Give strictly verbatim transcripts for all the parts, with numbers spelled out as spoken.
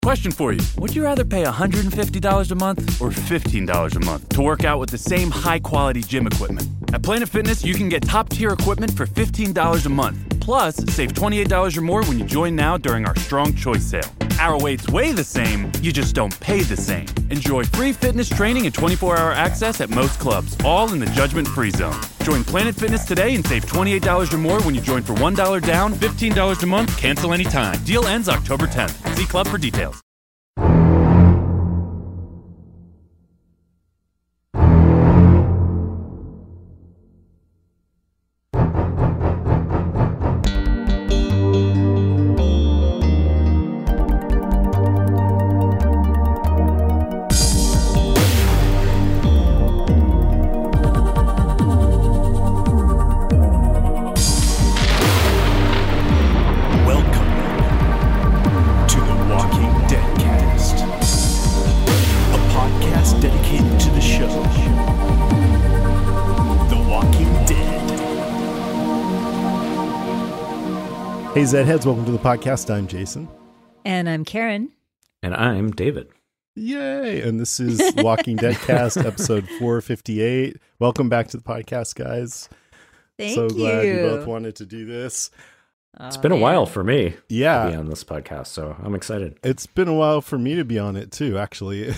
Question for you. Would you rather pay one hundred fifty dollars a month or fifteen dollars a month to work out with the same high-quality gym equipment? At Planet Fitness, you can get top-tier equipment for fifteen dollars a month. Plus, save twenty-eight dollars or more when you join now during our Strong Choice sale. Our weights weigh the same, you just don't pay the same. Enjoy free fitness training and twenty-four hour access at most clubs, all in the judgment-free zone. Join Planet Fitness today and save twenty-eight dollars or more when you join for one dollar down, fifteen dollars a month, cancel anytime. Deal ends October tenth. See club for details. Hey, Zedheads, welcome to the podcast. I'm Jason. And I'm Karen. And I'm David. Yay! And this is Walking Dead Cast, episode four fifty-eight. Welcome back to the podcast, guys. Thank so you. So glad you both wanted to do this. Oh, it's been man. a while for me yeah. to be on this podcast, so I'm excited. It's been a while for me to be on it, too, actually.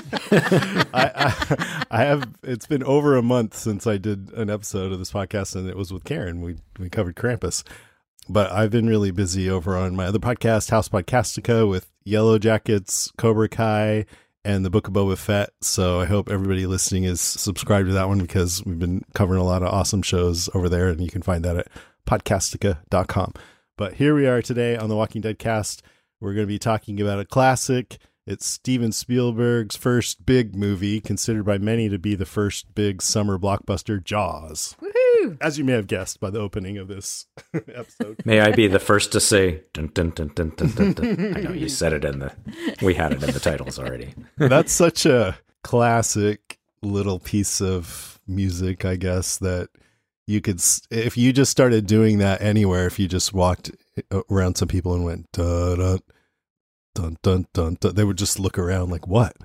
I, I, I have. It's been over a month since I did an episode of this podcast, and it was with Karen. We, we covered Krampus. But I've been really busy over on my other podcast, House Podcastica, with Yellow Jackets, Cobra Kai, and the Book of Boba Fett. So I hope everybody listening is subscribed to that one because we've been covering a lot of awesome shows over there, and you can find that at podcastica dot com. But here we are today on the Walking Dead Cast. We're going to be talking about a classic. It's Steven Spielberg's first big movie, considered by many to be the first big summer blockbuster, Jaws. Woohoo! As you may have guessed by the opening of this episode. May I be the first to say, dun, dun, dun, dun, dun, dun, dun. I know you said it in the, we had it in the titles already. That's such a classic little piece of music, I guess, that you could, if you just started doing that anywhere, if you just walked around some people and went, da, da, dun, dun, dun, dun, they would just look around like, what?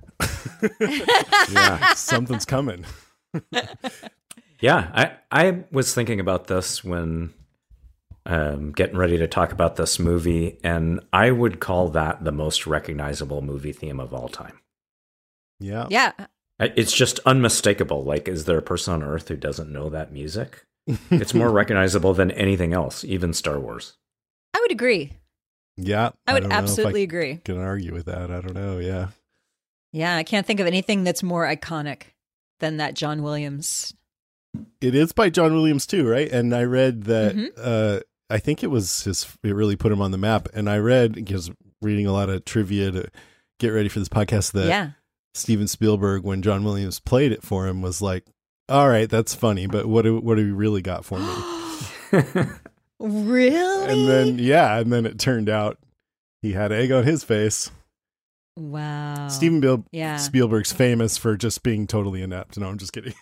Yeah, something's coming. Yeah, I, I was thinking about this when um, getting ready to talk about this movie, and I would call that the most recognizable movie theme of all time. Yeah. Yeah. It's just unmistakable. Like, is there a person on Earth who doesn't know that music? It's more recognizable than anything else, even Star Wars. I would agree. Yeah. I would don't know if absolutely I agree. Can argue with that. I don't know. Yeah. Yeah, I can't think of anything that's more iconic than that John Williams. It is by John Williams too, right? And I read that, Mhm. uh, I think it was his, it really put him on the map. And I read, because reading a lot of trivia to get ready for this podcast, that Yeah. Steven Spielberg, when John Williams played it for him, was like, all right, that's funny, but what do, what do you really got for me? Really? And then, yeah, and then it turned out he had egg on his face. Wow. Steven Bill- Yeah. Spielberg's famous for just being totally inept. No, I'm just kidding.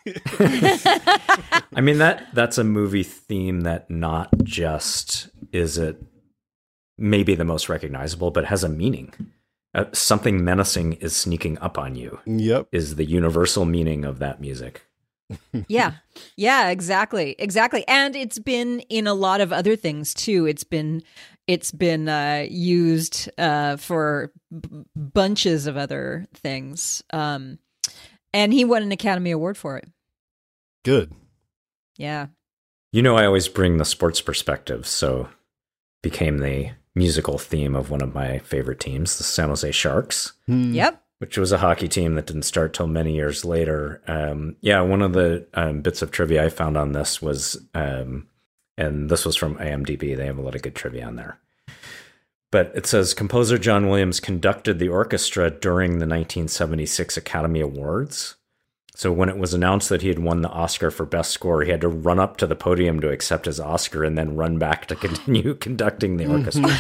I mean, that that's a movie theme that not just is it maybe the most recognizable, but has a meaning. Uh, something menacing is sneaking up on you. Yep. Is the universal meaning of that music. Yeah. Yeah, exactly. Exactly. And it's been in a lot of other things too. It's been it's been uh, used uh, for b- bunches of other things. Um, and he won an Academy Award for it. Good. Yeah. You know, I always bring the sports perspective, so became the musical theme of one of my favorite teams, the San Jose Sharks. Hmm. Yep. Which was a hockey team that didn't start till many years later. Um, yeah, one of the um, bits of trivia I found on this was, um, and this was from I M D B, they have a lot of good trivia on there. But it says, composer John Williams conducted the orchestra during the nineteen seventy-six Academy Awards. So when it was announced that he had won the Oscar for Best Score, he had to run up to the podium to accept his Oscar and then run back to continue conducting the orchestra.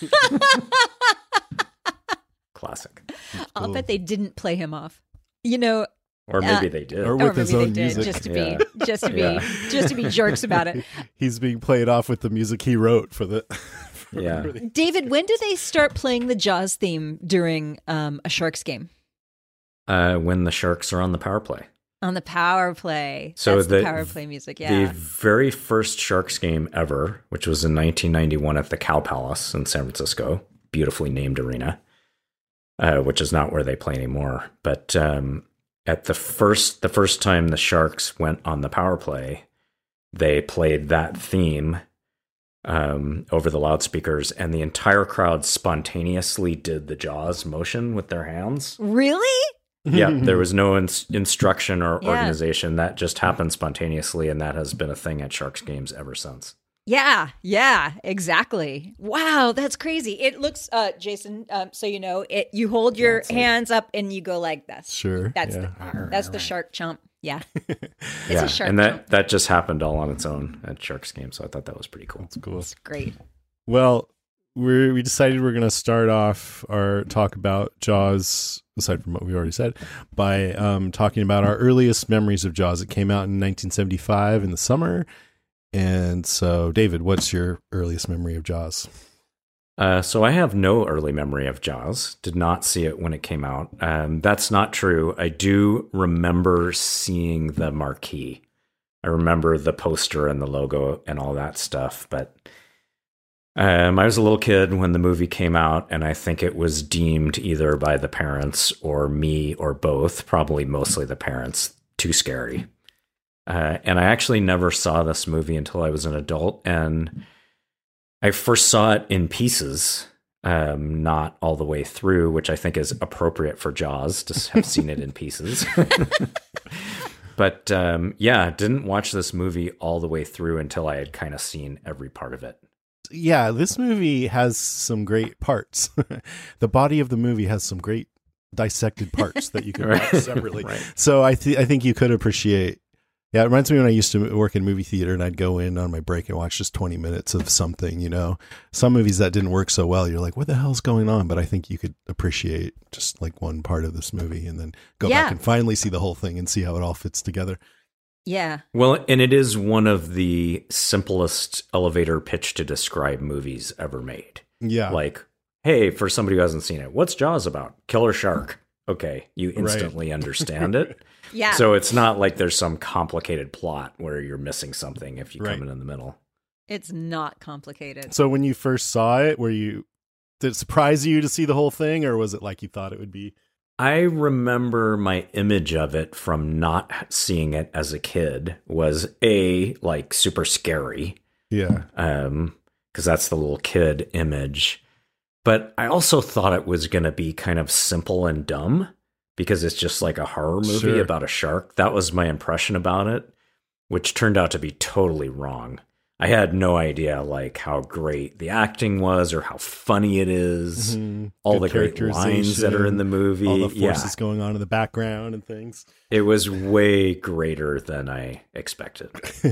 Classic. I'll bet they didn't play him off. You know, Or maybe Uh, they did. Or or with maybe his they own did, music. just to Yeah. be just to be Yeah. just to be jerks about it. He's being played off with the music he wrote for the Yeah. David, when do they start playing the Jaws theme during um, a Sharks game? Uh, when the Sharks are on the power play. On the power play. So That's the, the power play music, yeah. The very first Sharks game ever, which was in nineteen ninety-one at the Cow Palace in San Francisco, beautifully named arena, uh, which is not where they play anymore. But um, at the first, the first time the Sharks went on the power play, they played that theme um, over the loudspeakers, and the entire crowd spontaneously did the Jaws motion with their hands. Really? Yeah, there was no ins- instruction or Yeah. organization. That just happened spontaneously, and that has been a thing at Sharks games ever since. Yeah, yeah, exactly. Wow, that's crazy. It looks, uh, Jason, um, so you know, it. You hold your That's like- hands up and you go like this. Sure. That's yeah. the that's the shark chomp. Yeah, it's yeah, a shark and that chomp. that just happened all on its own at Sharks games, so I thought that was pretty cool. It's cool. Great. Well, we we decided we're going to start off our talk about Jaws, aside from what we already said, by um, talking about our earliest memories of Jaws. It came out in nineteen seventy-five in the summer. And so, David, what's your earliest memory of Jaws? Uh, so I have no early memory of Jaws. Did not see it when it came out. Um, that's not true. I do remember seeing the marquee. I remember the poster and the logo and all that stuff. But um, I was a little kid when the movie came out, and I think it was deemed either by the parents or me or both, probably mostly the parents, too scary. Uh, and I actually never saw this movie until I was an adult, and I first saw it in pieces, um, not all the way through, which I think is appropriate for Jaws to have seen it in pieces. But um, yeah, didn't watch this movie all the way through until I had kind of seen every part of it. Yeah, this movie has some great parts. The body of the movie has some great dissected parts that you can watch separately. Right. So I, th- I think you could appreciate. Yeah, it reminds me when I used to work in movie theater and I'd go in on my break and watch just twenty minutes of something, you know. Some movies that didn't work so well, you're like, what the hell's going on? But I think you could appreciate just like one part of this movie and then go Yeah. back and finally see the whole thing and see how it all fits together. Yeah. Well, and it is one of the simplest elevator pitch to describe movies ever made. Yeah. Like, hey, for somebody who hasn't seen it, what's Jaws about? Killer shark. Okay, you instantly understand it. Yeah. So it's not like there's some complicated plot where you're missing something if you Right. come in in the middle. It's not complicated. So when you first saw it, were you, did it surprise you to see the whole thing, or was it like you thought it would be? I remember my image of it from not seeing it as a kid was A, like super scary, Yeah. um, because that's the little kid image. But I also thought it was going to be kind of simple and dumb because it's just like a horror movie Sure. about a shark. That was my impression about it, which turned out to be totally wrong. I had no idea like how great the acting was or how funny it is. Mhm. All Good the great lines that are in the movie. All the Yeah. forces going on in the background and things. It was way greater than I expected.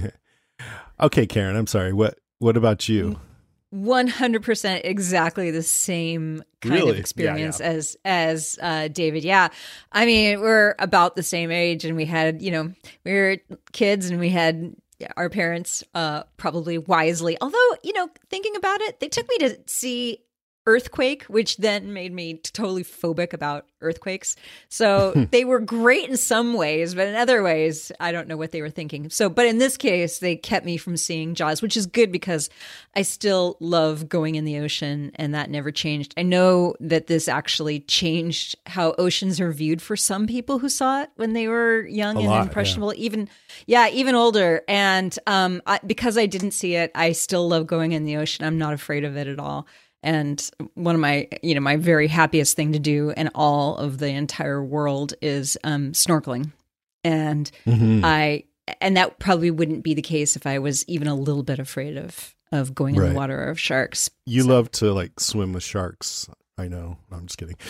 Okay, Karen, I'm sorry. What What about you? one hundred percent exactly the same kind Really? of Yeah, experience yeah. as as uh, David. Yeah. I mean, we're about the same age and we had, you know, we were kids and we had our parents uh, probably wisely, although, you know, thinking about it, they took me to see Earthquake, which then made me totally phobic about earthquakes. So they were great in some ways, but in other ways, I don't know what they were thinking. So, but in this case, they kept me from seeing Jaws, which is good because I still love going in the ocean and that never changed. I know that this actually changed how oceans are viewed for some people who saw it when they were young A and lot, impressionable, even, yeah, even older. And um, I, because I didn't see it, I still love going in the ocean. I'm not afraid of it at all. And one of my, you know, my very happiest thing to do in all of the entire world is um, snorkeling. And Mhm. I, and that probably wouldn't be the case if I was even a little bit afraid of of going in Right. the water of sharks. You love to like swim with sharks. I know. No, I'm just kidding.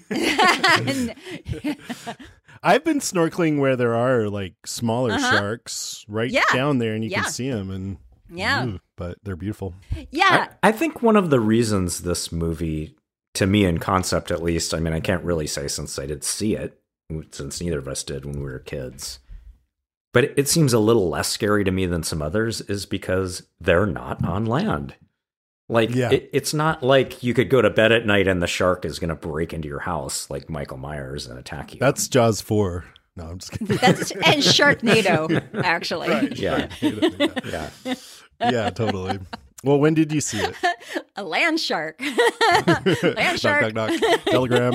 And- I've been snorkeling where there are like smaller Uh-huh. sharks right Yeah. down there, and you Yeah. can see them. And Yeah. ooh, but they're beautiful. yeah, I, I think one of the reasons this movie, to me in concept at least, I mean, I can't really say since I did see it, since neither of us did when we were kids, but it, it seems a little less scary to me than some others, is because they're not on land. Like, Yeah. it, it's not like you could go to bed at night and the shark is going to break into your house like Michael Myers and attack you. That's Jaws four. No, I'm just kidding. That's and Sharknado, actually. yeah. yeah. yeah. Yeah, totally. Well, when did you see it? A land shark. Land shark. Knock, knock, knock. Telegram.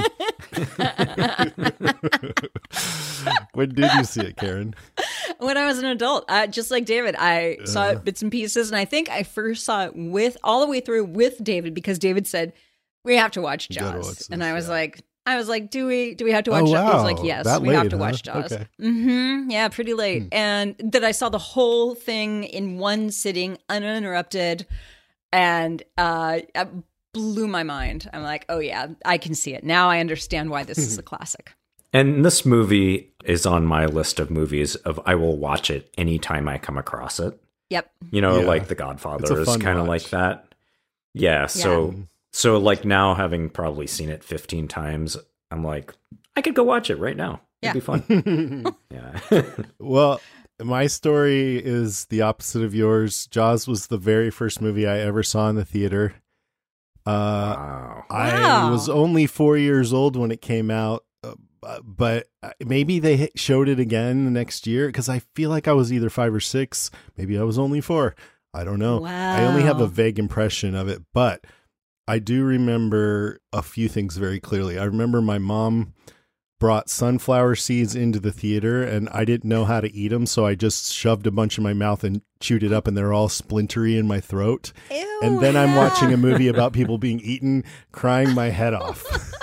When did you see it, Karen? When I was an adult, uh, just like David, I Uh. saw it bits and pieces, and I think I first saw it with all the way through with David because David said we have to watch You gotta Jaws, watch this, and I was yeah. like, I was like, do we do we have to watch? Oh, Jaws? He was wow. like, yes, That we have late, to huh? watch Jaws. Okay. Mm-hmm. Yeah, pretty late, Hmm. and that I saw the whole thing in one sitting, uninterrupted, and uh, it blew my mind. I'm like, oh yeah, I can see it now. I understand why this is a classic. And this movie is on my list of movies of I will watch it anytime I come across it. Yep. You know, Yeah. like The It's a Godfather is fun kind of watch. like that. Yeah. So, Yeah. so like now having probably seen it fifteen times, I'm like, I could go watch it right now. Yeah. It'd be fun. yeah. Well, my story is the opposite of yours. Jaws was the very first movie I ever saw in the theater. Uh, Wow. I Wow. was only four years old when it came out, uh, but maybe they hit- showed it again the next year because I feel like I was either five or six. Maybe I was only four. I don't know. I only have a Wow. vague impression of it, but I do remember a few things very clearly. I remember my mom brought sunflower seeds into the theater and I didn't know how to eat them. So I just shoved a bunch in my mouth and chewed it up and they're all splintery in my throat. Ew. And then I'm watching a movie about people being eaten, crying my head off.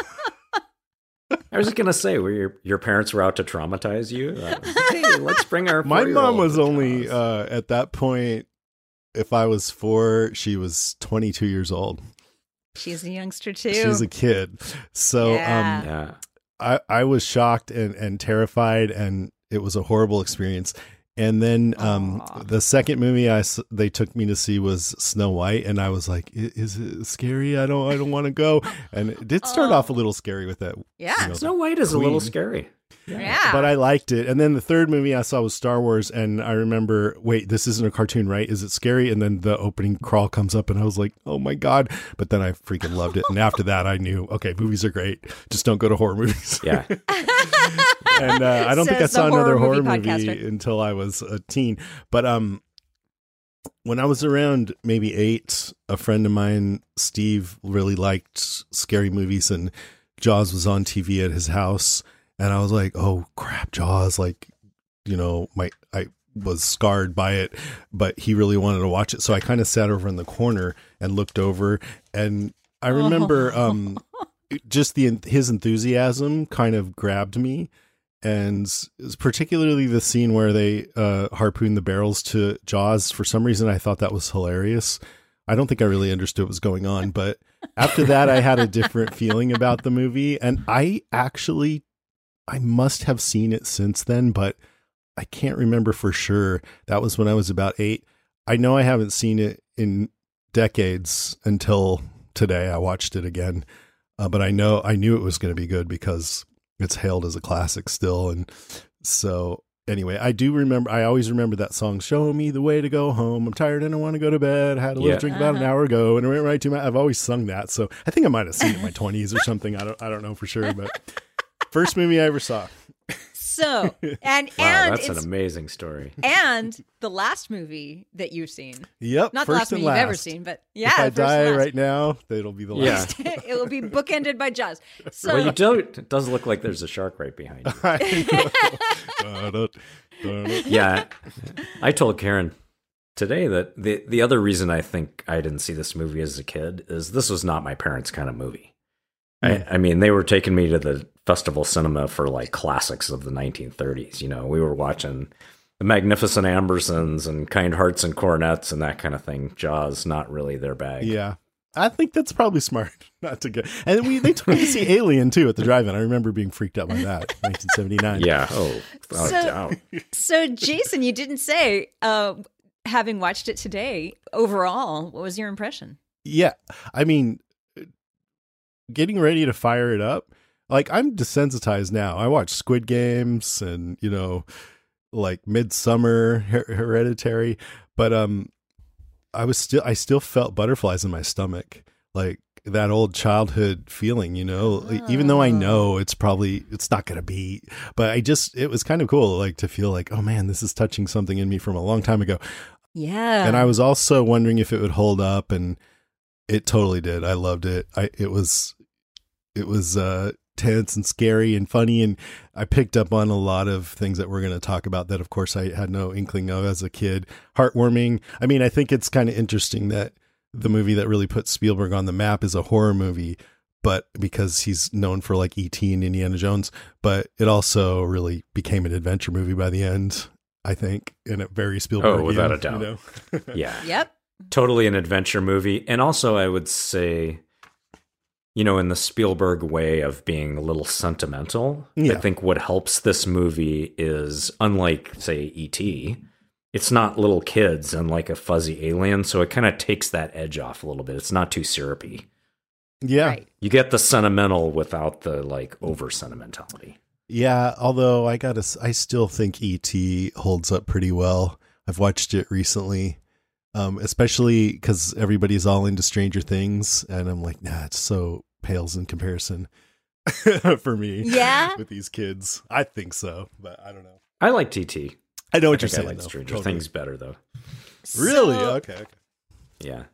I was just gonna say, were your your parents were out to traumatize you? Uh, hey, let's bring our. My mom four-year-old was to only, Jaws. uh, at that point, if I was four, she was twenty-two years old. She's a youngster too. She's a kid. So, Yeah. um, yeah. I, I was shocked and, and terrified, and it was a horrible experience. And then um, Aw. the second movie I s- they took me to see was Snow White, and I was like, "I- "Is it scary? I don't I don't want to go." And it did start Oh. off a little scary with that. Yeah. you know, Snow White is a little Queen. scary. Yeah. But I liked it. And then the third movie I saw was Star Wars, and I remember, wait, this isn't a cartoon, right? Is it scary? And then the opening crawl comes up, and I was like, oh my God. But then I freaking loved it. And after that, I knew, okay, movies are great. Just don't go to horror movies. Yeah. And uh, I don't think I Says the saw another horror horror movie movie podcaster. until I was a teen. But um, when I was around maybe eight, a friend of mine, Steve, really liked scary movies, and Jaws was on T V at his house. And I was like, oh crap, Jaws, like, you know, my I was scarred by it, but he really wanted to watch it. So I kind of sat over in the corner and looked over, and I remember um just the his enthusiasm kind of grabbed me. And it's particularly the scene where they uh, harpoon the barrels to Jaws. For some reason, I thought that was hilarious. I don't think I really understood what was going on. But after that, I had a different feeling about the movie. And I actually, I must have seen it since then, but I can't remember for sure. That was when I was about eight. I know I haven't seen it in decades until today. I watched it again. Uh, but I know I knew it was going to be good because it's hailed as a classic still. And so anyway, I do remember, I always remember that song, Show Me the Way to Go Home. I'm tired and I want to go to bed. I had a little Yeah. drink about an Uh-huh. hour ago and I went right to my, I've always sung that. So I think I might have seen it in my twenties or something. I don't, I don't know for sure, but first movie I ever saw. So and Wow, and that's an it's amazing story. and the last movie that you've seen. Yep. Not the first last movie and you've ever last. seen, but yeah, If I first and die last. right now, it'll be the Yeah. last. it will be bookended by Jaws. So Well, you do. It does look like there's a shark right behind you. I know. Da-da-da-da. Yeah, I told Karen today that the the other reason I think I didn't see this movie as a kid is this was not my parents' kind of movie. I, I mean, they were taking me to the festival cinema for like classics of the nineteen thirties. You know, we were watching The Magnificent Ambersons and Kind Hearts and Coronets and that kind of thing. Jaws, not really their bag. Yeah. I think that's probably smart not to go. And we they took me to see Alien too at the drive-in. I remember being freaked out by that, nineteen seventy-nine. Yeah. Oh, without So- a doubt. so Jason, you didn't say uh, having watched it today. Overall, what was your impression? Yeah. I mean, getting ready to fire it up. Like, I'm desensitized now. I watch Squid Games and, you know, like Midsummer, Her- Hereditary. But um, I was still, I still felt butterflies in my stomach, like that old childhood feeling, you know, oh. even though I know it's probably, it's not going to be, but I just, it was kind of cool, like to feel like, oh man, this is touching something in me from a long time ago. Yeah. And I was also wondering if it would hold up, and it totally did. I loved it. I, it was, it was, uh, tense and scary and funny, and I picked up on a lot of things that we're going to talk about that of course I had no inkling of as a kid. Heartwarming. I mean, I think it's kind of interesting that the movie that really put Spielberg on the map is a horror movie, but because he's known for like E T and Indiana Jones, but it also really became an adventure movie by the end, I think, in a very Spielberg. Oh, without a doubt. You know? Yeah. Yep. Totally an adventure movie. And also I would say, you know, in the Spielberg way of being a little sentimental, yeah. I think what helps this movie is, unlike, say, E T, it's not little kids and like a fuzzy alien, so it kind of takes that edge off a little bit. It's not too syrupy. Yeah. Right. You get the sentimental without the, like, over-sentimentality. Yeah, although I gotta, I still think E T holds up pretty well. I've watched it recently. Um, especially because everybody's all into Stranger Things, and I'm like, nah, it's so pales in comparison for me. Yeah, with these kids, I think so, but I don't know. I like T T. I know what I you're saying. I like though. Stranger Totally. Things better though. Really? So, okay. Okay. Yeah.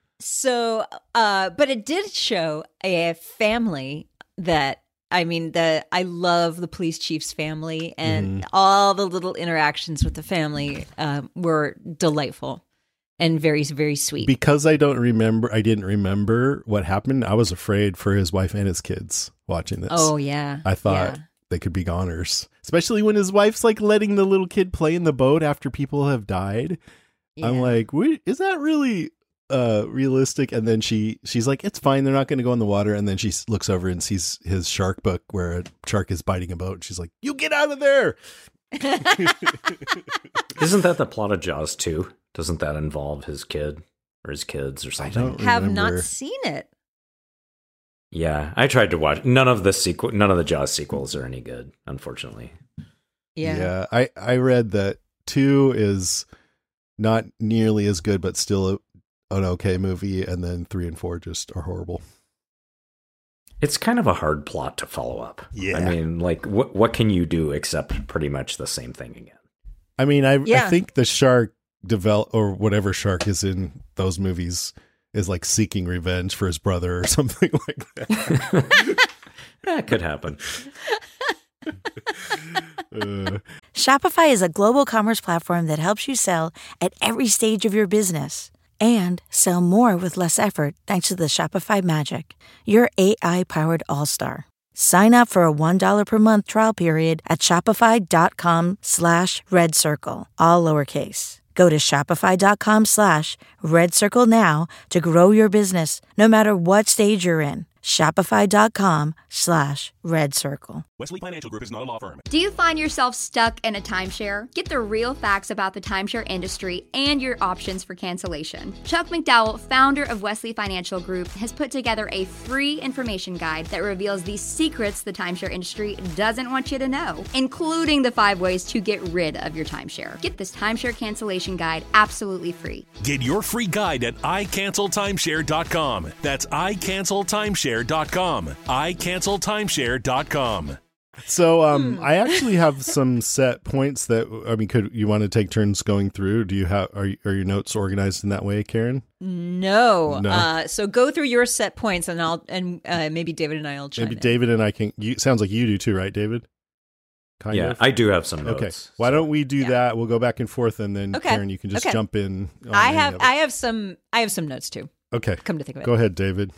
So, uh, but it did show a family that. I mean, the I love the police chief's family, and mm-hmm. all the little interactions with the family um, were delightful. And very, very sweet. Because I don't remember, I didn't remember what happened. I was afraid for his wife and his kids watching this. Oh, yeah. I thought yeah. they could be goners. Especially when his wife's like letting the little kid play in the boat after people have died. Yeah. I'm like, wait, is that really uh, realistic? And then she she's like, it's fine. They're not going to go in the water. And then she looks over and sees his shark book where a shark is biting a boat. And she's like, you get out of there. Isn't that the plot of Jaws two? Doesn't that involve his kid or his kids or something? I don't have remember. not seen it. Yeah, I tried to watch. None of the sequel, none of the Jaws sequels are any good, unfortunately. Yeah, yeah. I I read that two is not nearly as good, but still a, an okay movie, and then three and four just are horrible. It's kind of a hard plot to follow up. Yeah, I mean, like, what what can you do except pretty much the same thing again? I mean, I yeah. I think the shark develop or whatever shark is in those movies is like seeking revenge for his brother or something like that. That could happen. uh. Shopify is a global commerce platform that helps you sell at every stage of your business and sell more with less effort thanks to the Shopify magic, your A I-powered all-star. Sign up for a one dollar per month trial period at shopify.com slash red circle, all lowercase. Go to shopify.com slash red circle now to grow your business, no matter what stage you're in. Shopify.com slash red circle. Wesley Financial Group is not a law firm. Do you find yourself stuck in a timeshare? Get the real facts about the timeshare industry and your options for cancellation. Chuck McDowell, founder of Wesley Financial Group, has put together a free information guide that reveals the secrets the timeshare industry doesn't want you to know, including the five ways to get rid of your timeshare. Get this timeshare cancellation guide absolutely free. Get your free guide at i cancel timeshare dot com. That's i cancel timeshare dot com. i cancel timeshare dot com. So um, I actually have some set points that, I mean, could you want to take turns going through? Do you have, are, are your notes organized in that way, Karen? No. No. Uh, so go through your set points, and I'll, and uh, maybe David and I will chime Maybe in. David and I can, you, sounds like you do too, right, David? Kind yeah, of? I do have some notes. Okay. Why so. don't we do Yeah. that? We'll go back and forth, and then Okay. Karen, you can just Okay. jump in. on I any have, of it. I have some, I have some notes too. Okay. Come to think of it. Go ahead, David.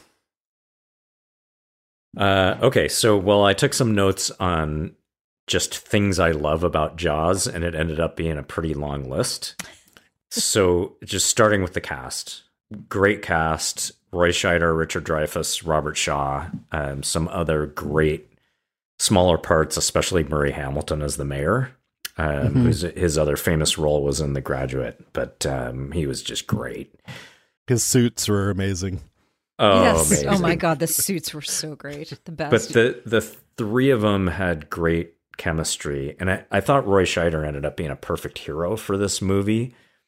Uh, okay, so well, I took some notes on just things I love about Jaws, and it ended up being a pretty long list. So just starting with the cast. Great cast. Roy Scheider, Richard Dreyfuss, Robert Shaw, um, some other great smaller parts, especially Murray Hamilton as the mayor, um, Mm-hmm. whose his other famous role was in The Graduate, but um, he was just great. His suits were amazing. Oh, yes. amazing. Oh my God, the suits were so great. The best. But the the three of them had great chemistry, and I, I thought Roy Scheider ended up being a perfect hero for this movie.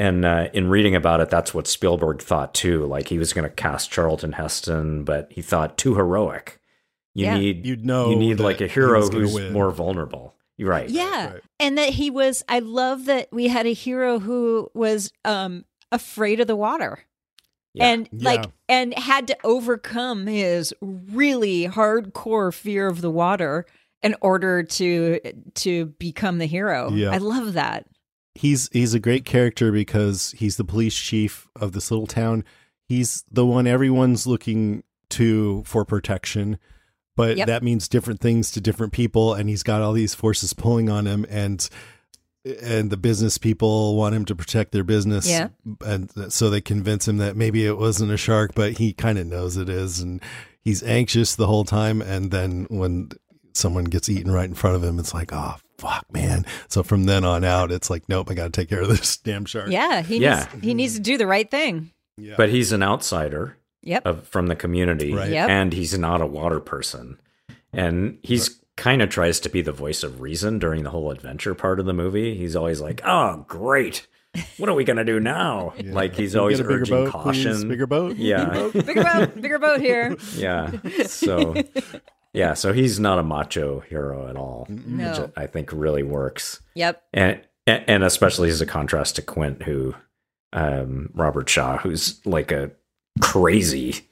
And uh, in reading about it, that's what Spielberg thought too. Like he was going to cast Charlton Heston, but he thought too heroic. You Yeah. need You'd know you need that like a he hero was gonna who's win. more vulnerable. You're right. Yeah. right. And that he was, I love that we had a hero who was um, afraid of the water. Yeah. And like, Yeah. and had to overcome his really hardcore fear of the water in order to to become the hero. Yeah. I love that. He's he's a great character because he's the police chief of this little town. He's the one everyone's looking to for protection, but Yep. that means different things to different people, and he's got all these forces pulling on him, and and the business people want him to protect their business. Yeah. And so they convince him that maybe it wasn't a shark, but he kind of knows it is, and he's anxious the whole time. And then when someone gets eaten right in front of him, it's like, oh, fuck, man. So from then on out, it's like, nope, I got to take care of this damn shark. Yeah. He Yeah. needs he needs to do the right thing. Yeah. But he's an outsider Yep. of, from the community, Right. Yep. and he's not a water person. And he's kind of tries to be the voice of reason during the whole adventure part of the movie. He's always like, oh, great. What are we going to do now? Yeah. Like he's Can we always get a bigger urging boat, caution. please? Bigger boat? Yeah. Bigger boat, bigger boat here. Yeah. So, yeah. So he's not a macho hero at all, No. which I think really works. Yep. And, and especially as a contrast to Quint, who, um, Robert Shaw, who's like a crazy,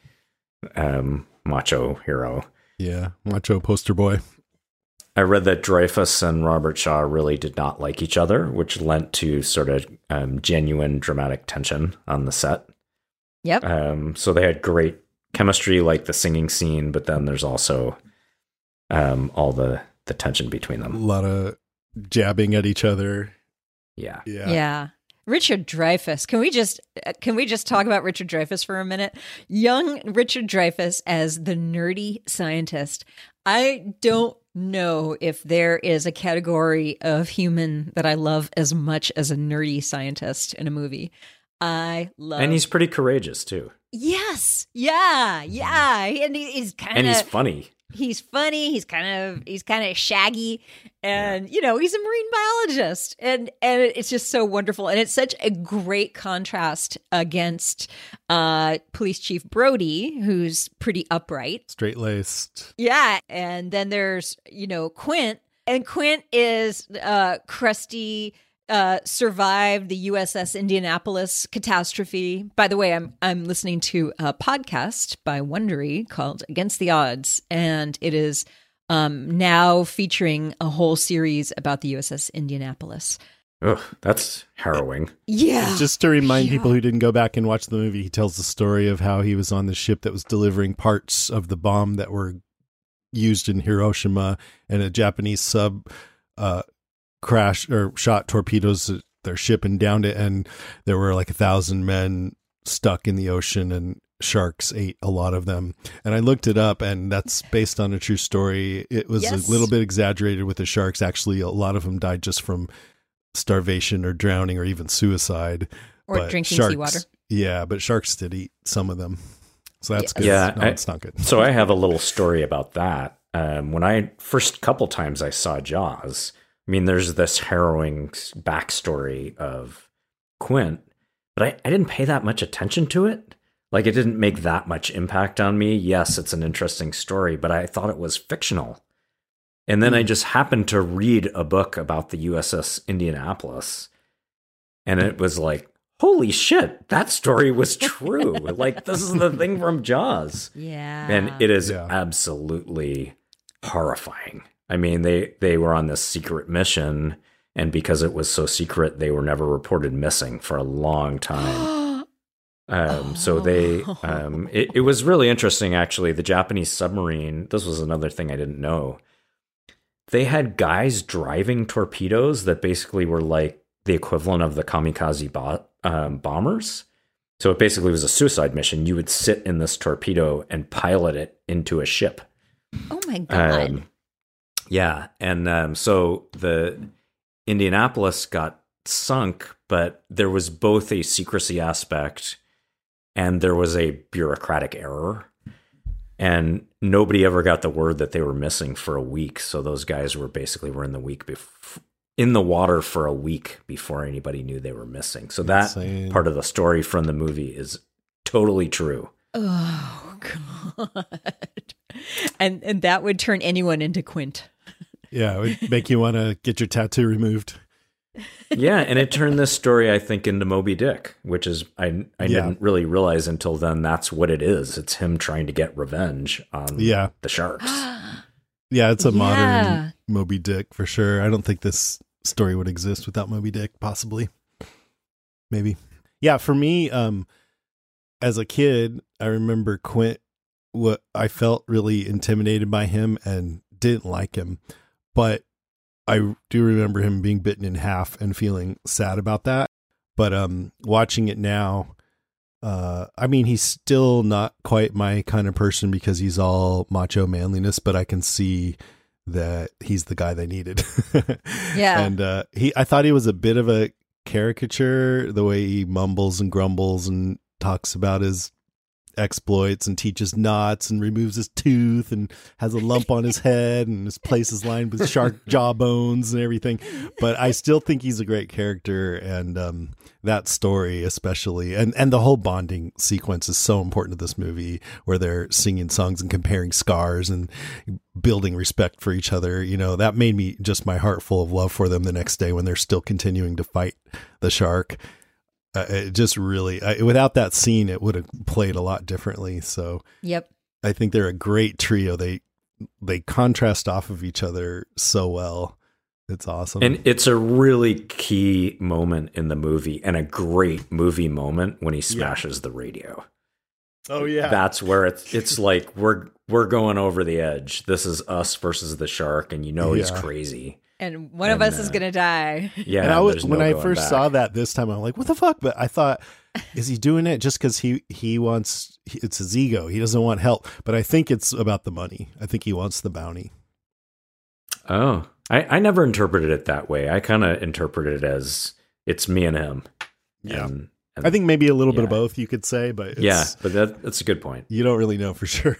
um, macho hero. Yeah. Macho poster boy. I read that Dreyfuss and Robert Shaw really did not like each other, which lent to sort of um, genuine dramatic tension on the set. Yep. Um, so they had great chemistry, like the singing scene, but then there's also um, all the, the tension between A them. lot of jabbing at each other. Yeah. Yeah. Yeah. Richard Dreyfuss. Can we just can we just talk about Richard Dreyfuss for a minute? Young Richard Dreyfuss as the nerdy scientist. I don't know if there is a category of human that I love as much as a nerdy scientist in a movie. I love And he's pretty courageous too. Yes. Yeah. Yeah. And he, he's kind of And he's funny. he's funny, he's kind of he's kind of shaggy, and you know, he's a marine biologist, and and it's just so wonderful, and it's such a great contrast against uh police chief Brody, who's pretty upright. Straight laced. Yeah. And then there's, you know, Quint, and Quint is uh crusty, uh, survived the U S S Indianapolis catastrophe. By the way, I'm I'm listening to a podcast by Wondery called Against the Odds, and it is um, now featuring a whole series about the U S S Indianapolis. Ugh, that's harrowing. Yeah. Just to remind Yeah. people who didn't go back and watch the movie, he tells the story of how he was on the ship that was delivering parts of the bomb that were used in Hiroshima, and a Japanese sub uh, crashed or shot torpedoes at their ship and downed it, and there were like a thousand men stuck in the ocean, and sharks ate a lot of them. And I looked it up, and that's based on a true story. It was Yes. a little bit exaggerated with the sharks. Actually, a lot of them died just from starvation or drowning or even suicide. Or But drinking sharks, seawater. Yeah, but sharks did eat some of them. So that's good. Yeah, no, I- it's not good. So I have a little story about that. Um, when I first couple times I saw Jaws, I mean, there's this harrowing backstory of Quint, but I, I didn't pay that much attention to it. Like, it didn't make that much impact on me. Yes, it's an interesting story, but I thought it was fictional. And then I just happened to read a book about the U S S Indianapolis, and it was like, holy shit, that story was true. Like, this is the thing from Jaws. Yeah. And it is Yeah. absolutely horrifying. I mean, they, they were on this secret mission, and because it was so secret, they were never reported missing for a long time. Um, so they, um, it, it was really interesting, actually. The Japanese submarine, this was another thing I didn't know. They had guys driving torpedoes that basically were like the equivalent of the kamikaze bo- um, bombers. So it basically was a suicide mission. You would sit in this torpedo and pilot it into a ship. Oh my God. Um, yeah. And um, so the Indianapolis got sunk, but there was both a secrecy aspect and there was a bureaucratic error. And nobody ever got the word that they were missing for a week. So those guys were basically were in the week bef- in the water for a week before anybody knew they were missing. So that Insane. part of the story from the movie is totally true. Oh God. And and that would turn anyone into Quint. Yeah, it would make you want to get your tattoo removed. Yeah, and it turned this story, I think, into Moby Dick, which is I I Yeah. didn't really realize until then that's what it is. It's him trying to get revenge on Yeah. the sharks. Yeah, it's a Yeah. modern Moby Dick for sure. I don't think this story would exist without Moby Dick, possibly. Maybe. Yeah, for me, um, as a kid, I remember Quint, what I felt really intimidated by him and didn't like him. But I do remember him being bitten in half and feeling sad about that. But um, watching it now, uh, I mean, he's still not quite my kind of person because he's all macho manliness, but I can see that he's the guy they needed. Yeah. And uh, he, I thought he was a bit of a caricature, the way he mumbles and grumbles and talks about his exploits and teaches knots and removes his tooth and has a lump on his head and his place is lined with shark jaw bones and everything. But I still think he's a great character, and um, that story especially, and, and the whole bonding sequence is so important to this movie, where they're singing songs and comparing scars and building respect for each other. You know, that made me just my heart full of love for them the next day when they're still continuing to fight the shark. Uh, it just really, I, without that scene, it would have played a lot differently. So Yep. I think they're a great trio. They they contrast off of each other so well. It's awesome. And it's a really key moment in the movie, and a great movie moment when he smashes the radio. oh yeah, That's where it's it's like we're we're going over the edge. This is us versus the shark, and you know he's Yeah. crazy. And one of And, us is uh, going to die. Yeah, and I was there's when no I going first back. saw that this time, I'm like, what the fuck? But I thought, is he doing it just because he he wants? It's his ego. He doesn't want help. But I think it's about the money. I think he wants the bounty. Oh, I, I never interpreted it that way. I kind of interpreted it as it's me and him. Yeah. And, and I think maybe a little bit of yeah. both, you could say, but it's, yeah, but that that's a good point. you don't really know for sure.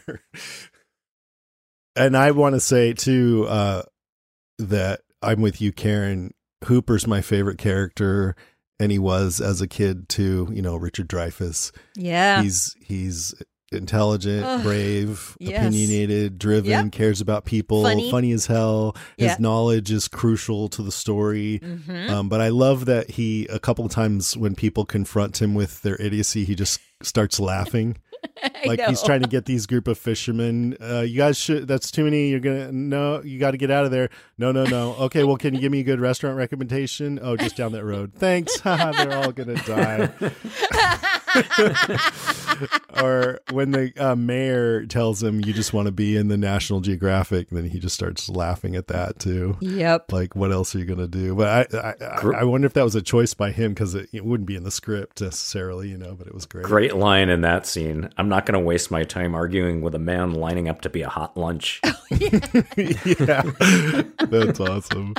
And I want to say too uh, that I'm with you, Karen. Hooper's my favorite character, and he was as a kid too. You know, Richard Dreyfuss. Yeah. He's he's intelligent, Ugh, brave, yes. opinionated, driven, Yep. cares about people, Funny. funny, as hell. His Yeah. knowledge is crucial to the story. Mhm. Um, but I love that he, a couple of times when people confront him with their idiocy, he just starts laughing. I Like he's know. trying to get these group of fishermen. Uh, you guys should, that's too many. You're going to, no, you got to get out of there. No, no, no. Okay. Well, can you give me a good restaurant recommendation? Oh, just down that road. Thanks. They're all going to die. Or when the uh, mayor tells him you just want to be in the National Geographic, then he just starts laughing at that too. Yep. Like, what else are you going to do? But I, I, I, I wonder if that was a choice by him, because it, it wouldn't be in the script necessarily, you know, but it was great. Great line in that scene. I'm not going to waste my time arguing with a man lining up to be a hot lunch. Yeah. That's awesome.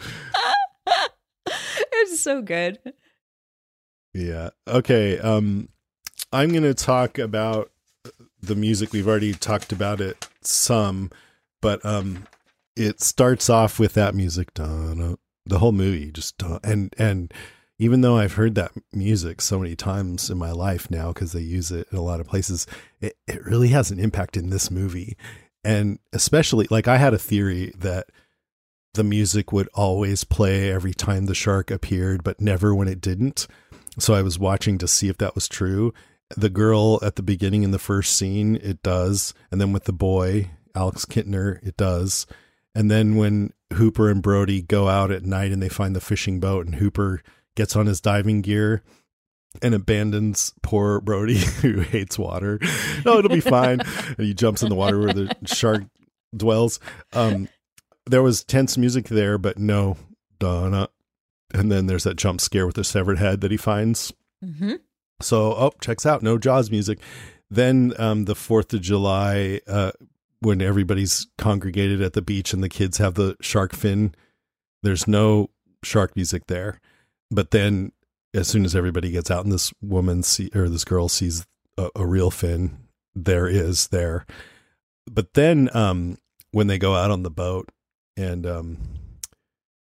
It's so good. Yeah. Okay. Um, I'm going to talk about the music. We've already talked about it some, but um, it starts off with that music. Dun, the whole movie just dun, and and even though I've heard that music so many times in my life now, because they use it in a lot of places, it, it really has an impact in this movie. And especially, like, I had a theory that the music would always play every time the shark appeared, but never when it didn't. So I was watching to see if that was true. The girl at the beginning in the first scene, it does. And then with the boy, Alex Kintner, it does. And then when Hooper and Brody go out at night and they find the fishing boat, and Hooper gets on his diving gear and abandons poor Brody, who hates water. Oh, it'll be fine. And he jumps in the water where the shark dwells. Um, there was tense music there, but no Donna. And then there's that jump scare with the severed head that he finds. Mm-hmm. So, oh, checks out. No Jaws music. Then um, the fourth of July, uh, when everybody's congregated at the beach and the kids have the shark fin, there's no shark music there. But then as soon as everybody gets out and this woman see, or this girl sees a, a real fin, there is there. But then um, when they go out on the boat and um,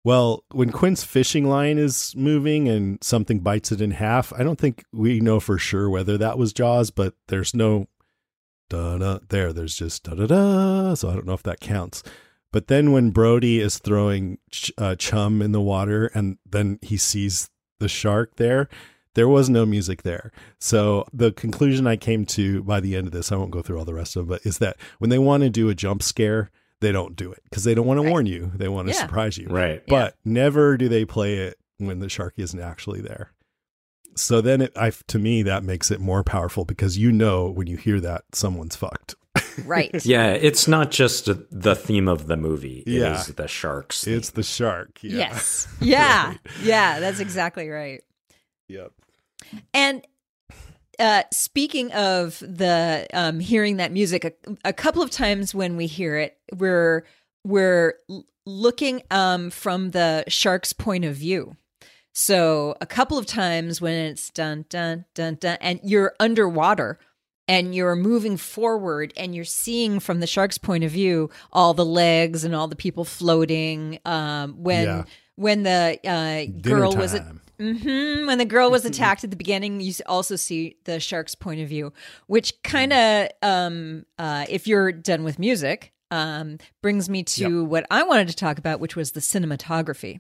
Well, when Quinn's fishing line is moving and something bites it in half, I don't think we know for sure whether that was Jaws, but there's no da-da there. There's just da-da-da, so I don't know if that counts. But then when Brody is throwing ch- uh, chum in the water and then he sees the shark there, there was no music there. So the conclusion I came to by the end of this, I won't go through all the rest of it, but is that when they want to do a jump scare, they don't do it because they don't want to warn you. They want to Yeah. surprise you. Right. But never do they play it when the shark isn't actually there. So then it, I, to me, that makes it more powerful because you know when you hear that, someone's fucked. Right. Yeah, it's not just the theme of the movie. It Yeah. is the sharks. It's the shark. Yeah. Yes. Yeah. Yeah, that's exactly right. Yep. And uh, speaking of the um, hearing that music, a, a couple of times when we hear it, we're we're l- looking um, from the shark's point of view. So a couple of times when it's dun dun dun dun, and you're underwater and you're moving forward and you're seeing from the shark's point of view all the legs and all the people floating. Um, when Yeah. when the uh, Dinner girl was time. hmm When the girl was attacked at the beginning, you also see the shark's point of view, which kind of, um, uh, if you're done with music, um, brings me to Yep. what I wanted to talk about, which was the cinematography.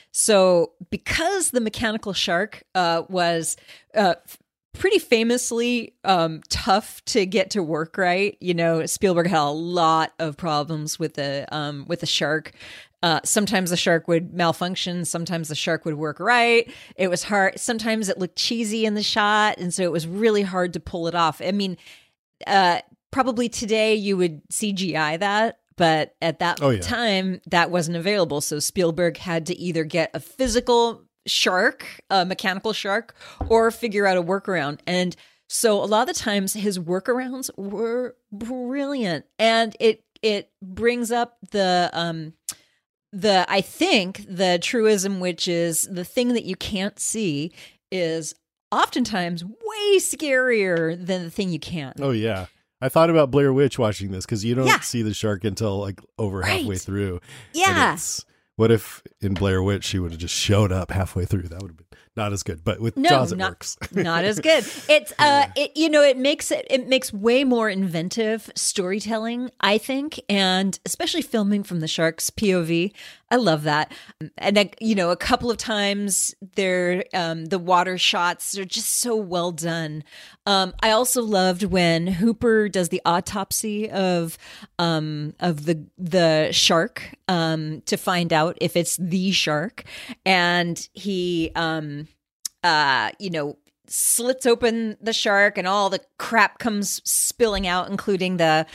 So, because the mechanical shark uh, was uh, f- pretty famously um, tough to get to work right, you know, Spielberg had a lot of problems with the um, with the shark. Uh, sometimes the shark would malfunction. Sometimes the shark would work right. It was hard. Sometimes it looked cheesy in the shot. And so it was really hard to pull it off. I mean, uh, probably today you would C G I that, but at that Oh, yeah. time that wasn't available. So Spielberg had to either get a physical shark, a mechanical shark, or figure out a workaround. And so a lot of the times his workarounds were brilliant. And it, it brings up the, um, The I think the truism, which is the thing that you can't see, is oftentimes way scarier than the thing you can. Oh, yeah. I thought about Blair Witch watching this because you don't Yeah. see the shark until like over Right. halfway through. And Yeah. it's- what if in Blair Witch she would have just showed up halfway through? That would have been not as good. But with No, Jaws, it not, works. not as good. It's uh, it you know, it makes it it makes way more inventive storytelling, I think, and especially filming from the shark's P O V. I love that. And like, you know, a couple of times there, um, the water shots are just so well done. Um, I also loved when Hooper does the autopsy of um of the the shark um to find out if it's the shark, and he um uh you know slits open the shark and all the crap comes spilling out, including the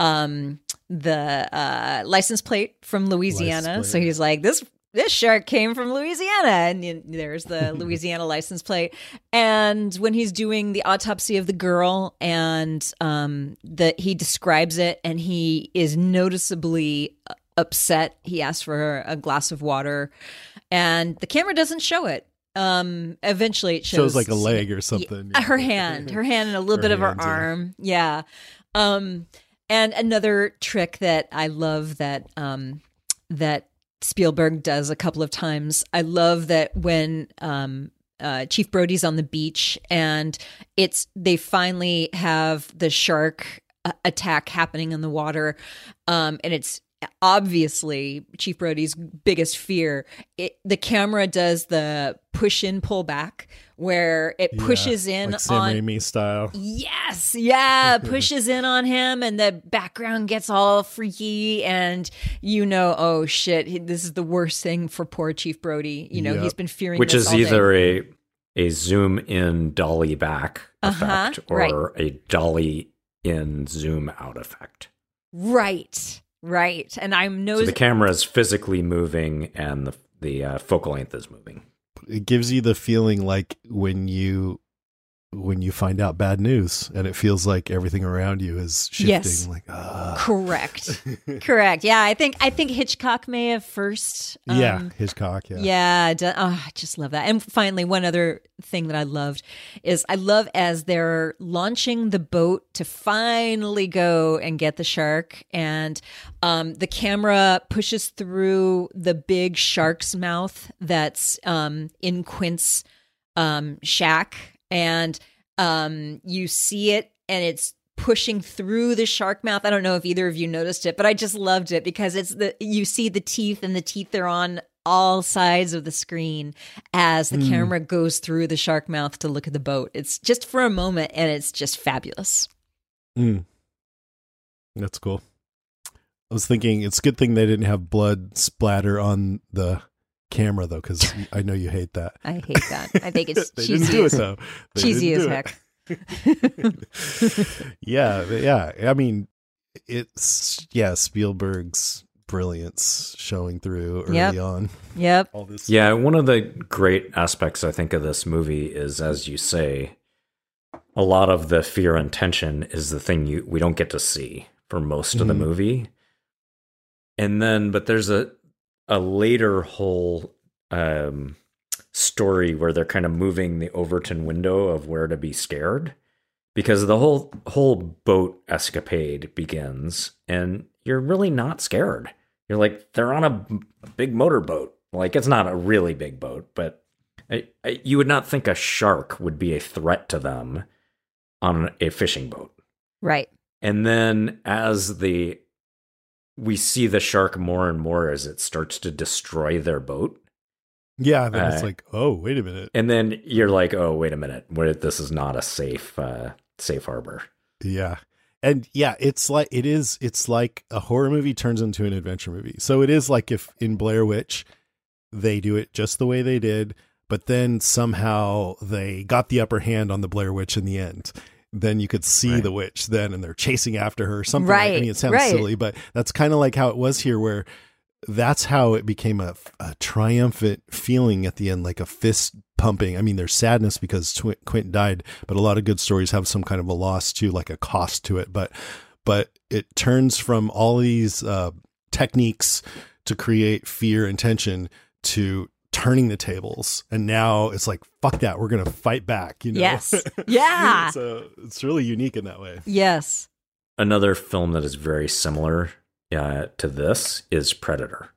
um the uh license plate from Louisiana. License plate. So he's like, this this shark came from Louisiana, and you- there's the Louisiana license plate. And when he's doing the autopsy of the girl, and um the he describes it, and he is noticeably upset. He asks for a glass of water, and the camera doesn't show it. Um, eventually it shows, Shows like a leg or something. Yeah, her hand, her hand, and a little Her bit of her hand, yeah. arm. Yeah. Um, and another trick that I love that um that Spielberg does a couple of times. I love that when um uh, Chief Brody's on the beach, and it's they finally have the shark uh, attack happening in the water, um, and it's obviously Chief Brody's biggest fear. It, the camera does the push in, pull back, where it Yeah, pushes in like Sam on Raimi style. Yes, yeah, pushes in on him, and the background gets all freaky, and you know, oh shit, he- this is the worst thing for poor Chief Brody. You know, Yep. he's been fearing Which this is all day. either a a zoom in dolly back Uh-huh, effect or right. a dolly in zoom out effect. right, right, and I'm So nose. the camera is physically moving and the the uh, focal length is moving. It gives you the feeling like when you when you find out bad news and it feels like everything around you is shifting. Yes. Like, ah. Correct. Correct. Yeah, I think I think Hitchcock may have first. Um, yeah, Hitchcock. Yeah. Yeah. d- Oh, I just love that. And finally, one other thing that I loved is I love as they're launching the boat to finally go and get the shark, and um, the camera pushes through the big shark's mouth that's um, in Quint's um, shack, and um, you see it, and it's pushing through the shark mouth. I don't know if either of you noticed it, but I just loved it because it's the you see the teeth, and the teeth are on all sides of the screen as the mm. camera goes through the shark mouth to look at the boat. It's just for a moment, and it's just fabulous. Mm. That's cool. I was thinking it's a good thing they didn't have blood splatter on the camera, though, because I know you hate that. I hate that. I think it's they cheesy. Didn't do it, though. They cheesy as it. heck. yeah, yeah. I mean, it's yeah Spielberg's brilliance showing through early yep. on. Yep. All this. Yeah, one of the great aspects I think of this movie is, as you say, a lot of the fear and tension is the thing you we don't get to see for most mm-hmm. of the movie. And then, but there's a a later whole um, story where they're kind of moving the Overton window of where to be scared, because the whole whole boat escapade begins, and you're really not scared. You're like, they're on a, a big motorboat. Like, it's not a really big boat, but I, I, you would not think a shark would be a threat to them on a fishing boat. Right. And then as the we see the shark more and more as it starts to destroy their boat. Yeah, then uh, it's like, oh, wait a minute. And then you're like, oh, wait a minute. This is not a safe uh, safe harbor. Yeah. And yeah, it's like it is. It's like a horror movie turns into an adventure movie. So it is like if in Blair Witch, they do it just the way they did, but then somehow they got the upper hand on the Blair Witch in the end. Then you could see right. the witch then, and they're chasing after her. Something. Right. Like, I mean, it sounds right. silly, but that's kind of like how it was here, where that's how it became a, a triumphant feeling at the end, like a fist pumping. I mean, there's sadness because Tw- Quint died, but a lot of good stories have some kind of a loss too, like a cost to it. But, but it turns from all these uh, techniques to create fear and tension to turning the tables. And now it's like, fuck that. We're going to fight back. You know? Yes. Yeah. So it's really unique in that way. Yes. Another film that is very similar Uh, to this is Predator.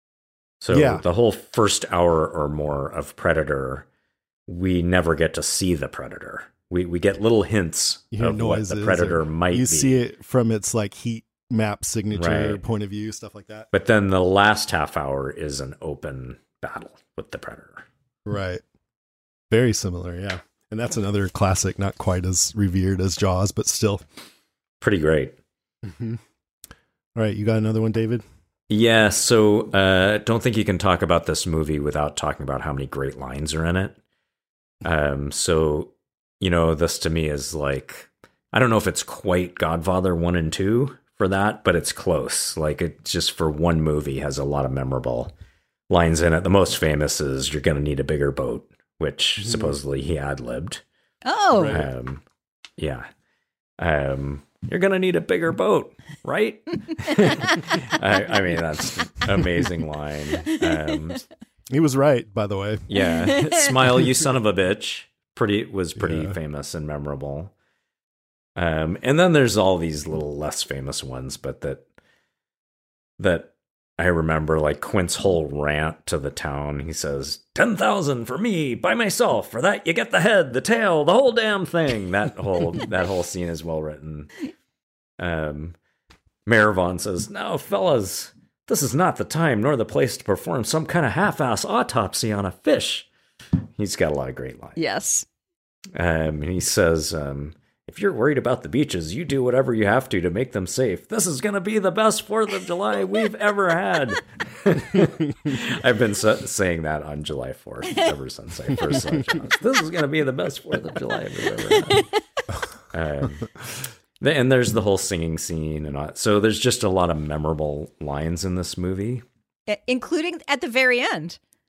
So yeah. the whole first hour or more of Predator, we never get to see the Predator. We we get little hints of what the Predator might you be. You see it from its like heat map signature right. point of view, stuff like that. But then the last half hour is an open battle with the Predator. Right. Very similar, yeah. And that's another classic, not quite as revered as Jaws, but still pretty great. Mm-hmm. All right, you got another one, David? Yeah, so I uh, don't think you can talk about this movie without talking about how many great lines are in it. Um, so, you know, this to me is like, I don't know if it's quite Godfather one and two for that, but it's close. Like, it just for one movie has a lot of memorable lines in it. The most famous is, "You're going to need a bigger boat," which mm-hmm. supposedly he ad-libbed. Oh. Um, yeah. Um You're going to need a bigger boat, right? I, I mean, that's an amazing line. Um, he was right, by the way. Yeah. "Smile, you son of a bitch." Pretty was pretty yeah. famous and memorable. Um, and then there's all these little less famous ones, but that that I remember, like Quint's whole rant to the town. He says, ten thousand for me, by myself. For that, you get the head, the tail, the whole damn thing." That whole that whole scene is well written. Um, Mayor Vaughn says, "Now, fellas, this is not the time nor the place to perform some kind of half-ass autopsy on a fish." He's got a lot of great lines. Yes. Um, and he says, um, "If you're worried about the beaches, you do whatever you have to to make them safe. This is going to be the best fourth of July we've ever had." I've been sa- saying that on July fourth ever since I first saw Jaws. This is going to be the best fourth of July we've ever had. Um, and there's the whole singing scene. and all. So there's just a lot of memorable lines in this movie. Including at the very end.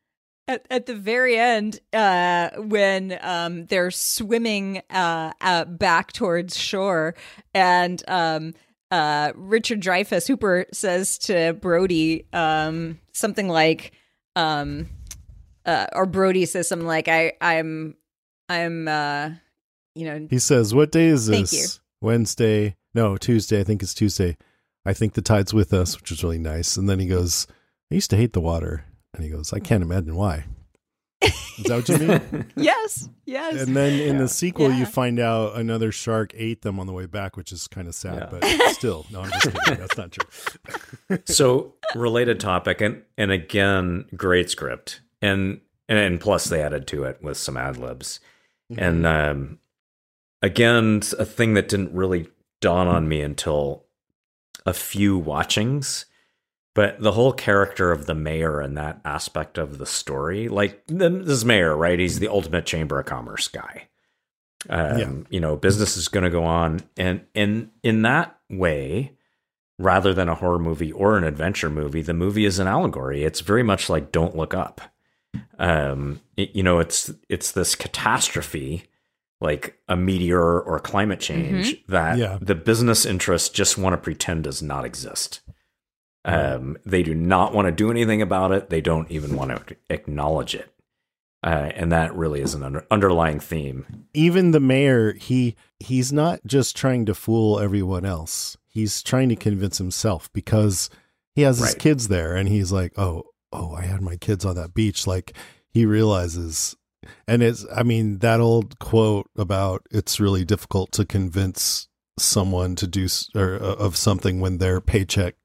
At, at the very end, uh, when um, they're swimming uh, uh, back towards shore, and um, uh, Richard Dreyfuss, Hooper, says to Brody um, something like, um, uh, or Brody says something like, "I, I'm, I'm, uh, you know." He says, "What day is Thank this? you. Wednesday? No, Tuesday. I think it's Tuesday. I think the tide's with us," which is really nice. And then he goes, "I used to hate the water." And he goes, "I can't imagine why." Is that what you mean? Yes, yes. And then in Yeah. the sequel, Yeah. you find out another shark ate them on the way back, which is kind of sad, Yeah. but still, no, I'm just kidding. That's not true. So related topic, and and again, great script, and and plus they added to it with some ad libs, Mm-hmm. and um, again, a thing that didn't really dawn on me until a few watchings. But the whole character of the mayor and that aspect of the story, like this mayor, right? He's the ultimate Chamber of Commerce guy. Um, Yeah. You know, business is going to go on. And, and in that way, rather than a horror movie or an adventure movie, the movie is an allegory. It's very much like Don't Look Up. Um, it- you know, it's it's this catastrophe, like a meteor or climate change, that Yeah. the business interests just want to pretend does not exist. Um, they do not want to do anything about it. They don't even want to acknowledge it. Uh, and that really is an under- underlying theme. Even the mayor, he he's not just trying to fool everyone else. He's trying to convince himself because he has his Right. kids there, and he's like, "Oh, oh, I had my kids on that beach." Like he realizes, and it's, I mean, that old quote about it's really difficult to convince someone to do s- or uh, of something when their paycheck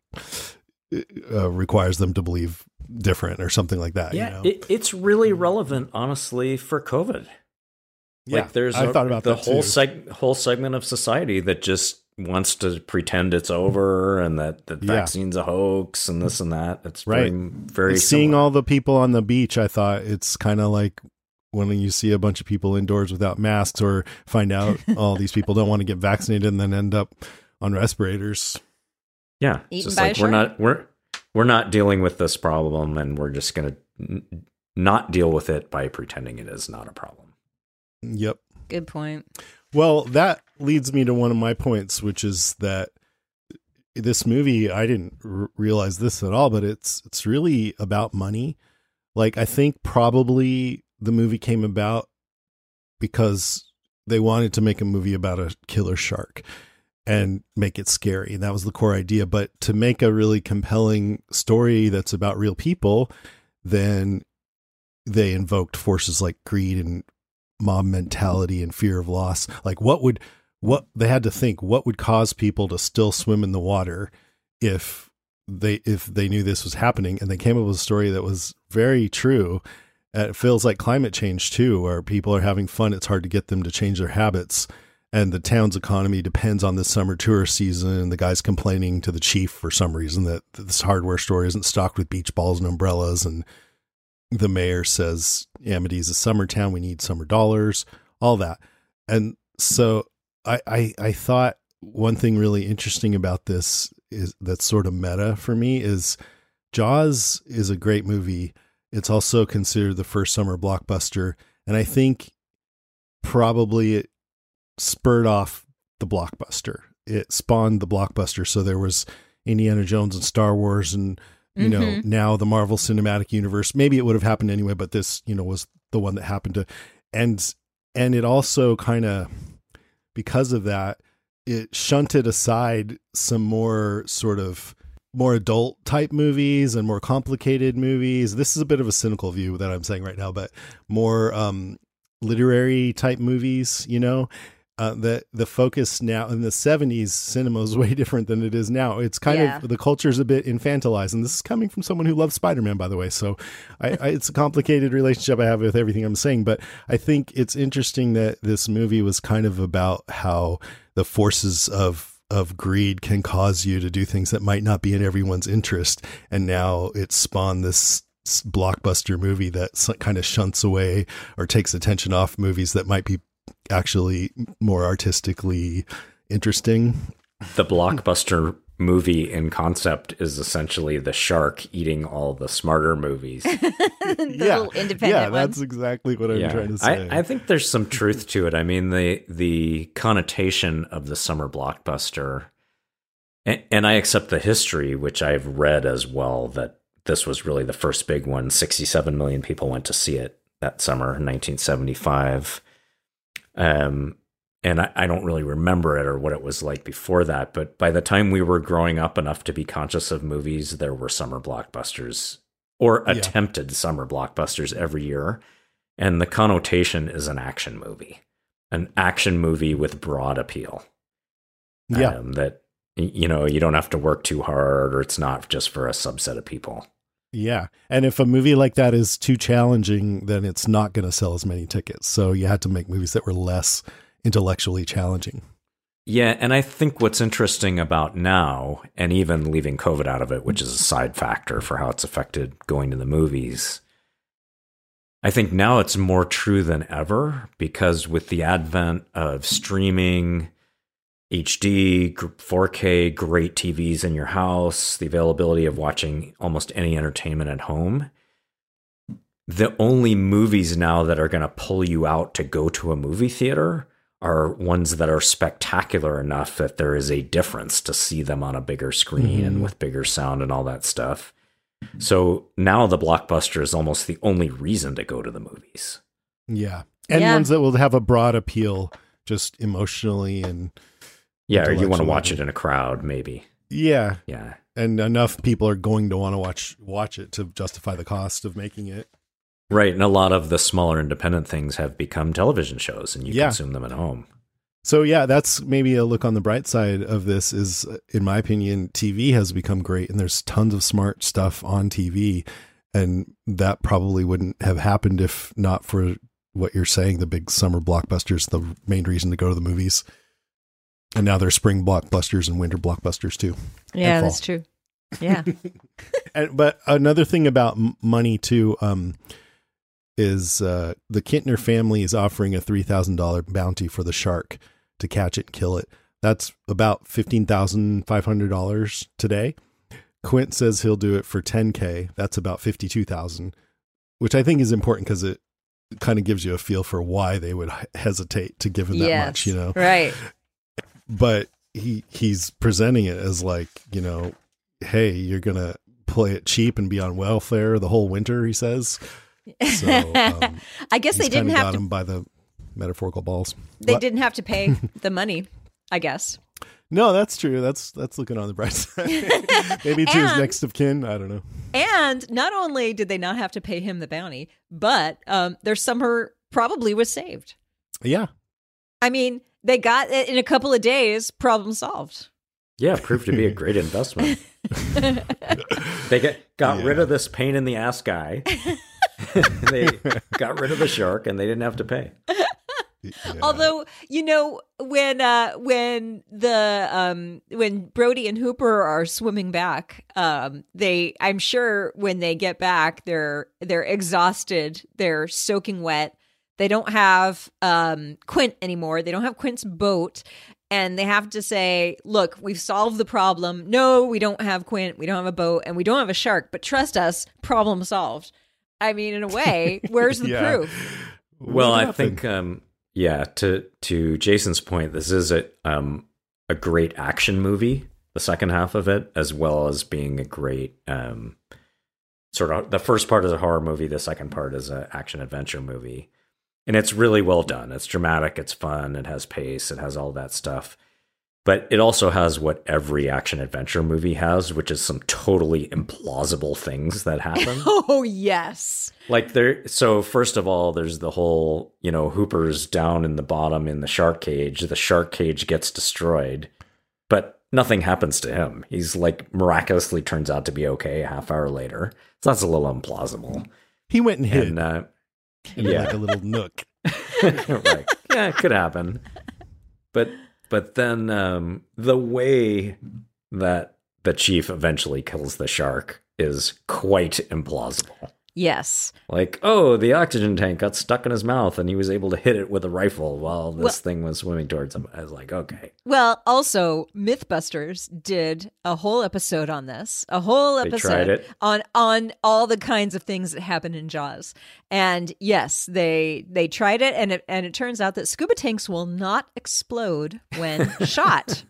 uh, requires them to believe different or something like that. Yeah, you know? it, it's really relevant, honestly, for COVID. Yeah, Like there's I a- thought about the that whole too. seg- whole segment of society that just wants to pretend it's over and that the Yeah. vaccine's a hoax and this and that. It's Right. very, very Seeing similar. all the people on the beach, I thought it's kind of like when you see a bunch of people indoors without masks, or find out all these people don't want to get vaccinated and then end up on respirators. Yeah, it's Eaten just by a like we're shark? not we're we're not dealing with this problem, and we're just going to n- not deal with it by pretending it is not a problem. Yep. Good point. Well, that leads me to one of my points, which is that this movie, I didn't r- realize this at all, but it's it's really about money. Like, I think probably the movie came about because they wanted to make a movie about a killer shark and make it scary. And that was the core idea. But to make a really compelling story that's about real people, then they invoked forces like greed and mob mentality and fear of loss. Like what would, what they had to think, what would cause people to still swim in the water if they, if they knew this was happening? And they came up with a story that was very true. Uh, It feels like climate change too, where people are having fun. It's hard to get them to change their habits. And the town's economy depends on this summer tourist season. And the guy's complaining to the chief for some reason that this hardware store isn't stocked with beach balls and umbrellas. And the mayor says, Amity's a summer town. We need summer dollars, all that. And so I, I, I thought one thing really interesting about this is that's sort of meta for me is Jaws is a great movie. It's also considered the first summer blockbuster. And I think probably it spurred off the blockbuster. It spawned the blockbuster. So there was Indiana Jones and Star Wars and, you know, Mhm. now the Marvel Cinematic Universe. Maybe it would have happened anyway, but this, you know, was the one that happened to, and, and it also kind of, because of that, it shunted aside some more sort of more adult type movies and more complicated movies. This is a bit of a cynical view that I'm saying right now, but more um, literary type movies, you know, uh, the, the focus now in the seventies cinema is way different than it is now. It's kind Yeah. of, the culture's a bit infantilized, and this is coming from someone who loves Spider-Man, by the way. So I, I, it's a complicated relationship I have with everything I'm saying, but I think it's interesting that this movie was kind of about how the forces of of greed can cause you to do things that might not be in everyone's interest. And now it's spawned this s- blockbuster movie that s- kind of shunts away or takes attention off movies that might be actually more artistically interesting. The blockbuster movie in concept is essentially the shark eating all the smarter movies. the yeah, little independent yeah, one. that's exactly what I'm Yeah. trying to say. I, I think there's some truth to it. I mean, the the connotation of the summer blockbuster, and, and I accept the history, which I've read as well, that this was really the first big one. sixty-seven million people went to see it that summer in nineteen seventy-five. Um, and I, I don't really remember it or what it was like before that. But by the time we were growing up enough to be conscious of movies, there were summer blockbusters or Yeah. attempted summer blockbusters every year. And the connotation is an action movie, an action movie with broad appeal. yeah, Um, that, you know, you don't have to work too hard, or it's not just for a subset of people. yeah. And if a movie like that is too challenging, then it's not going to sell as many tickets. So you had to make movies that were less intellectually challenging. Yeah, and I think what's interesting about now, and even leaving COVID out of it, which is a side factor for how it's affected going to the movies, I think now it's more true than ever, because with the advent of streaming, H D, four K, great T Vs in your house, the availability of watching almost any entertainment at home, the only movies now that are going to pull you out to go to a movie theater are ones that are spectacular enough that there is a difference to see them on a bigger screen Mm-hmm. and with bigger sound and all that stuff. So now the blockbuster is almost the only reason to go to the movies. Yeah. And Yeah. ones that will have a broad appeal just emotionally and Yeah, or you want to Intellectually. watch it in a crowd, maybe. yeah. Yeah. And enough people are going to want to watch watch it to justify the cost of making it. Right. And a lot of the smaller independent things have become television shows, and you Yeah. consume them at home. So yeah, that's maybe a look on the bright side of this is, in my opinion, T V has become great and there's tons of smart stuff on T V. And that probably wouldn't have happened if not for what you're saying, the big summer blockbusters, the main reason to go to the movies. And now there's spring blockbusters and winter blockbusters too. Yeah, and that's true. Yeah. And, but another thing about m- money too, um, is uh, the Kintner family is offering a three thousand dollars bounty for the shark to catch it and kill it. That's about fifteen thousand five hundred dollars today. Quint says he'll do it for ten K. That's about fifty-two thousand dollars, which I think is important because it kind of gives you a feel for why they would hesitate to give him that yes. much, you know? Right. But he he's presenting it as like, you know, hey, you're going to play it cheap and be on welfare the whole winter, he says. So um, I guess they he's didn't kinda have got to. him by the metaphorical balls. They What? didn't have to pay the money, I guess. No, that's true. That's that's looking on the bright side. Maybe to his And- next of kin. I don't know. And not only did they not have to pay him the bounty, but um, their summer probably was saved. Yeah. I mean, they got it in a couple of days, problem solved. Yeah, it proved to be a great investment. They get, got Yeah. rid of this pain in the ass guy. They got rid of the shark, and they didn't have to pay. Yeah. Although, you know, when uh when the um when Brody and Hooper are swimming back, um they I'm sure when they get back they're they're exhausted, they're soaking wet. They don't have um Quint anymore. They don't have Quint's boat, and they have to say, "Look, we've solved the problem. No, we don't have Quint. We don't have a boat, and we don't have a shark, but trust us, problem solved." I mean, in a way, where's the Yeah. proof? Well, What I happened? think, um, yeah. To to Jason's point, this is a um, a great action movie. The second half of it, as well as being a great um, sort of the first part is a horror movie. The second part is an action adventure movie, and it's really well done. It's dramatic. It's fun. It has pace. It has all that stuff. But it also has what every action adventure movie has, which is some totally implausible things that happen. Oh, yes. Like there, so first of all, there's the whole, you know, Hooper's down in the bottom in the shark cage. The shark cage gets destroyed, but nothing happens to him. He's like miraculously turns out to be okay a half hour later. So that's a little implausible. He went and hid And uh, in yeah. like a little nook. right. Yeah, it could happen. But but then um, the way that the chief eventually kills the shark is quite implausible. Yes. Like, oh, the oxygen tank got stuck in his mouth and he was able to hit it with a rifle while this Well- thing was swimming towards him. I was like, okay. Well, also, Mythbusters did a whole episode on this, a whole They episode tried it. on on all the kinds of things that happen in Jaws. And yes, they they tried it, and it and it turns out that scuba tanks will not explode when shot.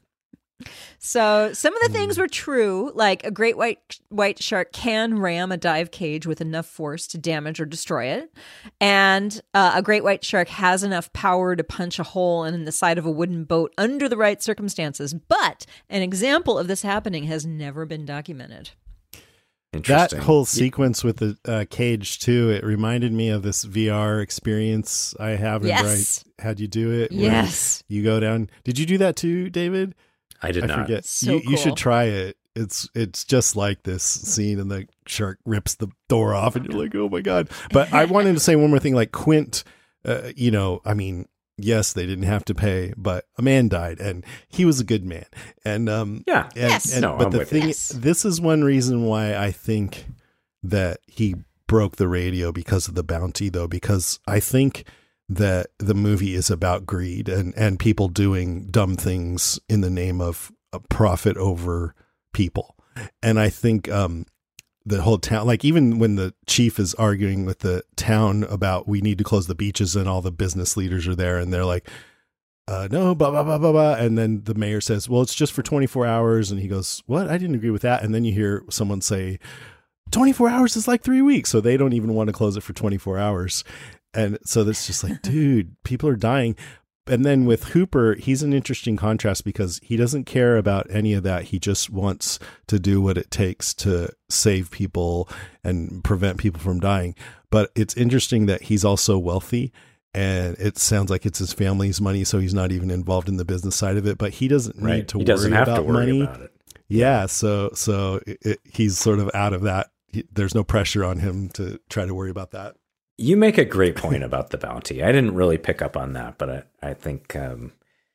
So some of the things were true, like a great white white shark can ram a dive cage with enough force to damage or destroy it, and uh, a great white shark has enough power to punch a hole in the side of a wooden boat under the right circumstances. But an example of this happening has never been documented. That Interesting. whole sequence with the uh, cage too, it reminded me of this V R experience I have. Yes. Right? How'd you do it? where Yes. You go down. Did you do that too, David? I did I not. forget. So you, you cool. should try it. It's it's just like this scene, and the shark rips the door off, and you're like, oh my god. But I wanted to say one more thing. Like Quint, uh, you know, I mean, yes, they didn't have to pay, but a man died, and he was a good man. And um, Yeah. and, Yes. and- No, but I'm the with you. thing, Yes. this is one reason why I think that he broke the radio because of the bounty, though, because I think that the movie is about greed and, and people doing dumb things in the name of a profit over people. And I think um, the whole town, like even when the chief is arguing with the town about we need to close the beaches and all the business leaders are there and they're like, uh, no, blah, blah, blah, blah, blah. And then the mayor says, well, it's just for twenty-four hours. And he goes, what? I didn't agree with that. And then you hear someone say, twenty-four hours is like three weeks. So they don't even want to close it for twenty-four hours. And so that's just like, dude, people are dying. And then with Hooper, he's an interesting contrast because he doesn't care about any of that. He just wants to do what it takes to save people and prevent people from dying. But it's interesting that he's also wealthy, and it sounds like it's his family's money, so he's not even involved in the business side of it. But he doesn't Right. need to he worry doesn't have about to worry money. about it. Yeah, so so it, it, he's sort of out of that. He, there's no pressure on him to try to worry about that. You make a great point about the bounty. I didn't really pick up on that, but I, I think um,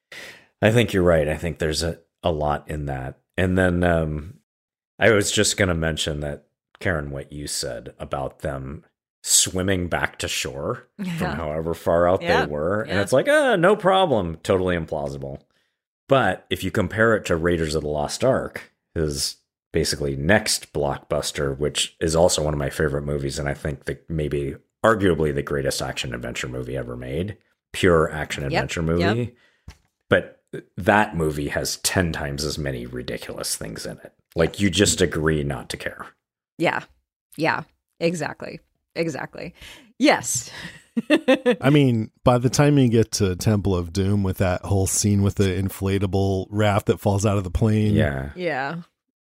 I think you're right. I think there's a, a lot in that. And then um, I was just going to mention that, Karen, what you said about them swimming back to shore from Yeah. however far out Yeah. they were. And Yeah. it's like, ah, no problem. Totally implausible. But if you compare it to Raiders of the Lost Ark, his basically next blockbuster, which is also one of my favorite movies, and I think that maybe arguably the greatest action adventure movie ever made, pure action Yep, adventure movie. yep. But that movie has ten times as many ridiculous things in it. Like you just agree not to care. Yeah. Yeah. Exactly. Exactly. Yes. I mean, by the time you get to Temple of Doom with that whole scene with the inflatable raft that falls out of the plane, Yeah. Yeah.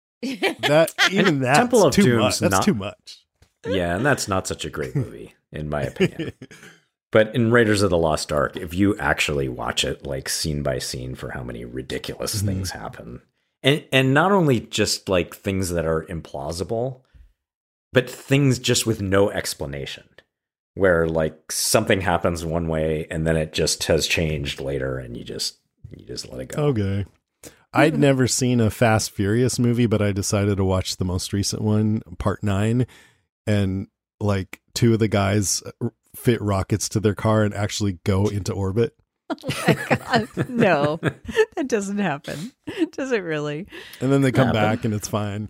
that even that's Temple of too Doom's much. That's not- too much. Yeah, and that's not such a great movie, in my opinion. But in Raiders of the Lost Ark, if you actually watch it like scene by scene for how many ridiculous Mm-hmm. things happen, and and not only just like things that are implausible, but things just with no explanation, where like something happens one way and then it just has changed later, and you just you just let it go. Okay. I'd never seen a Fast Furious movie, but I decided to watch the most recent one, part nine, and like two of the guys fit rockets to their car and actually go into orbit. Oh my God. No, that doesn't happen. Does it really? And then they come Yeah, but- back and it's fine.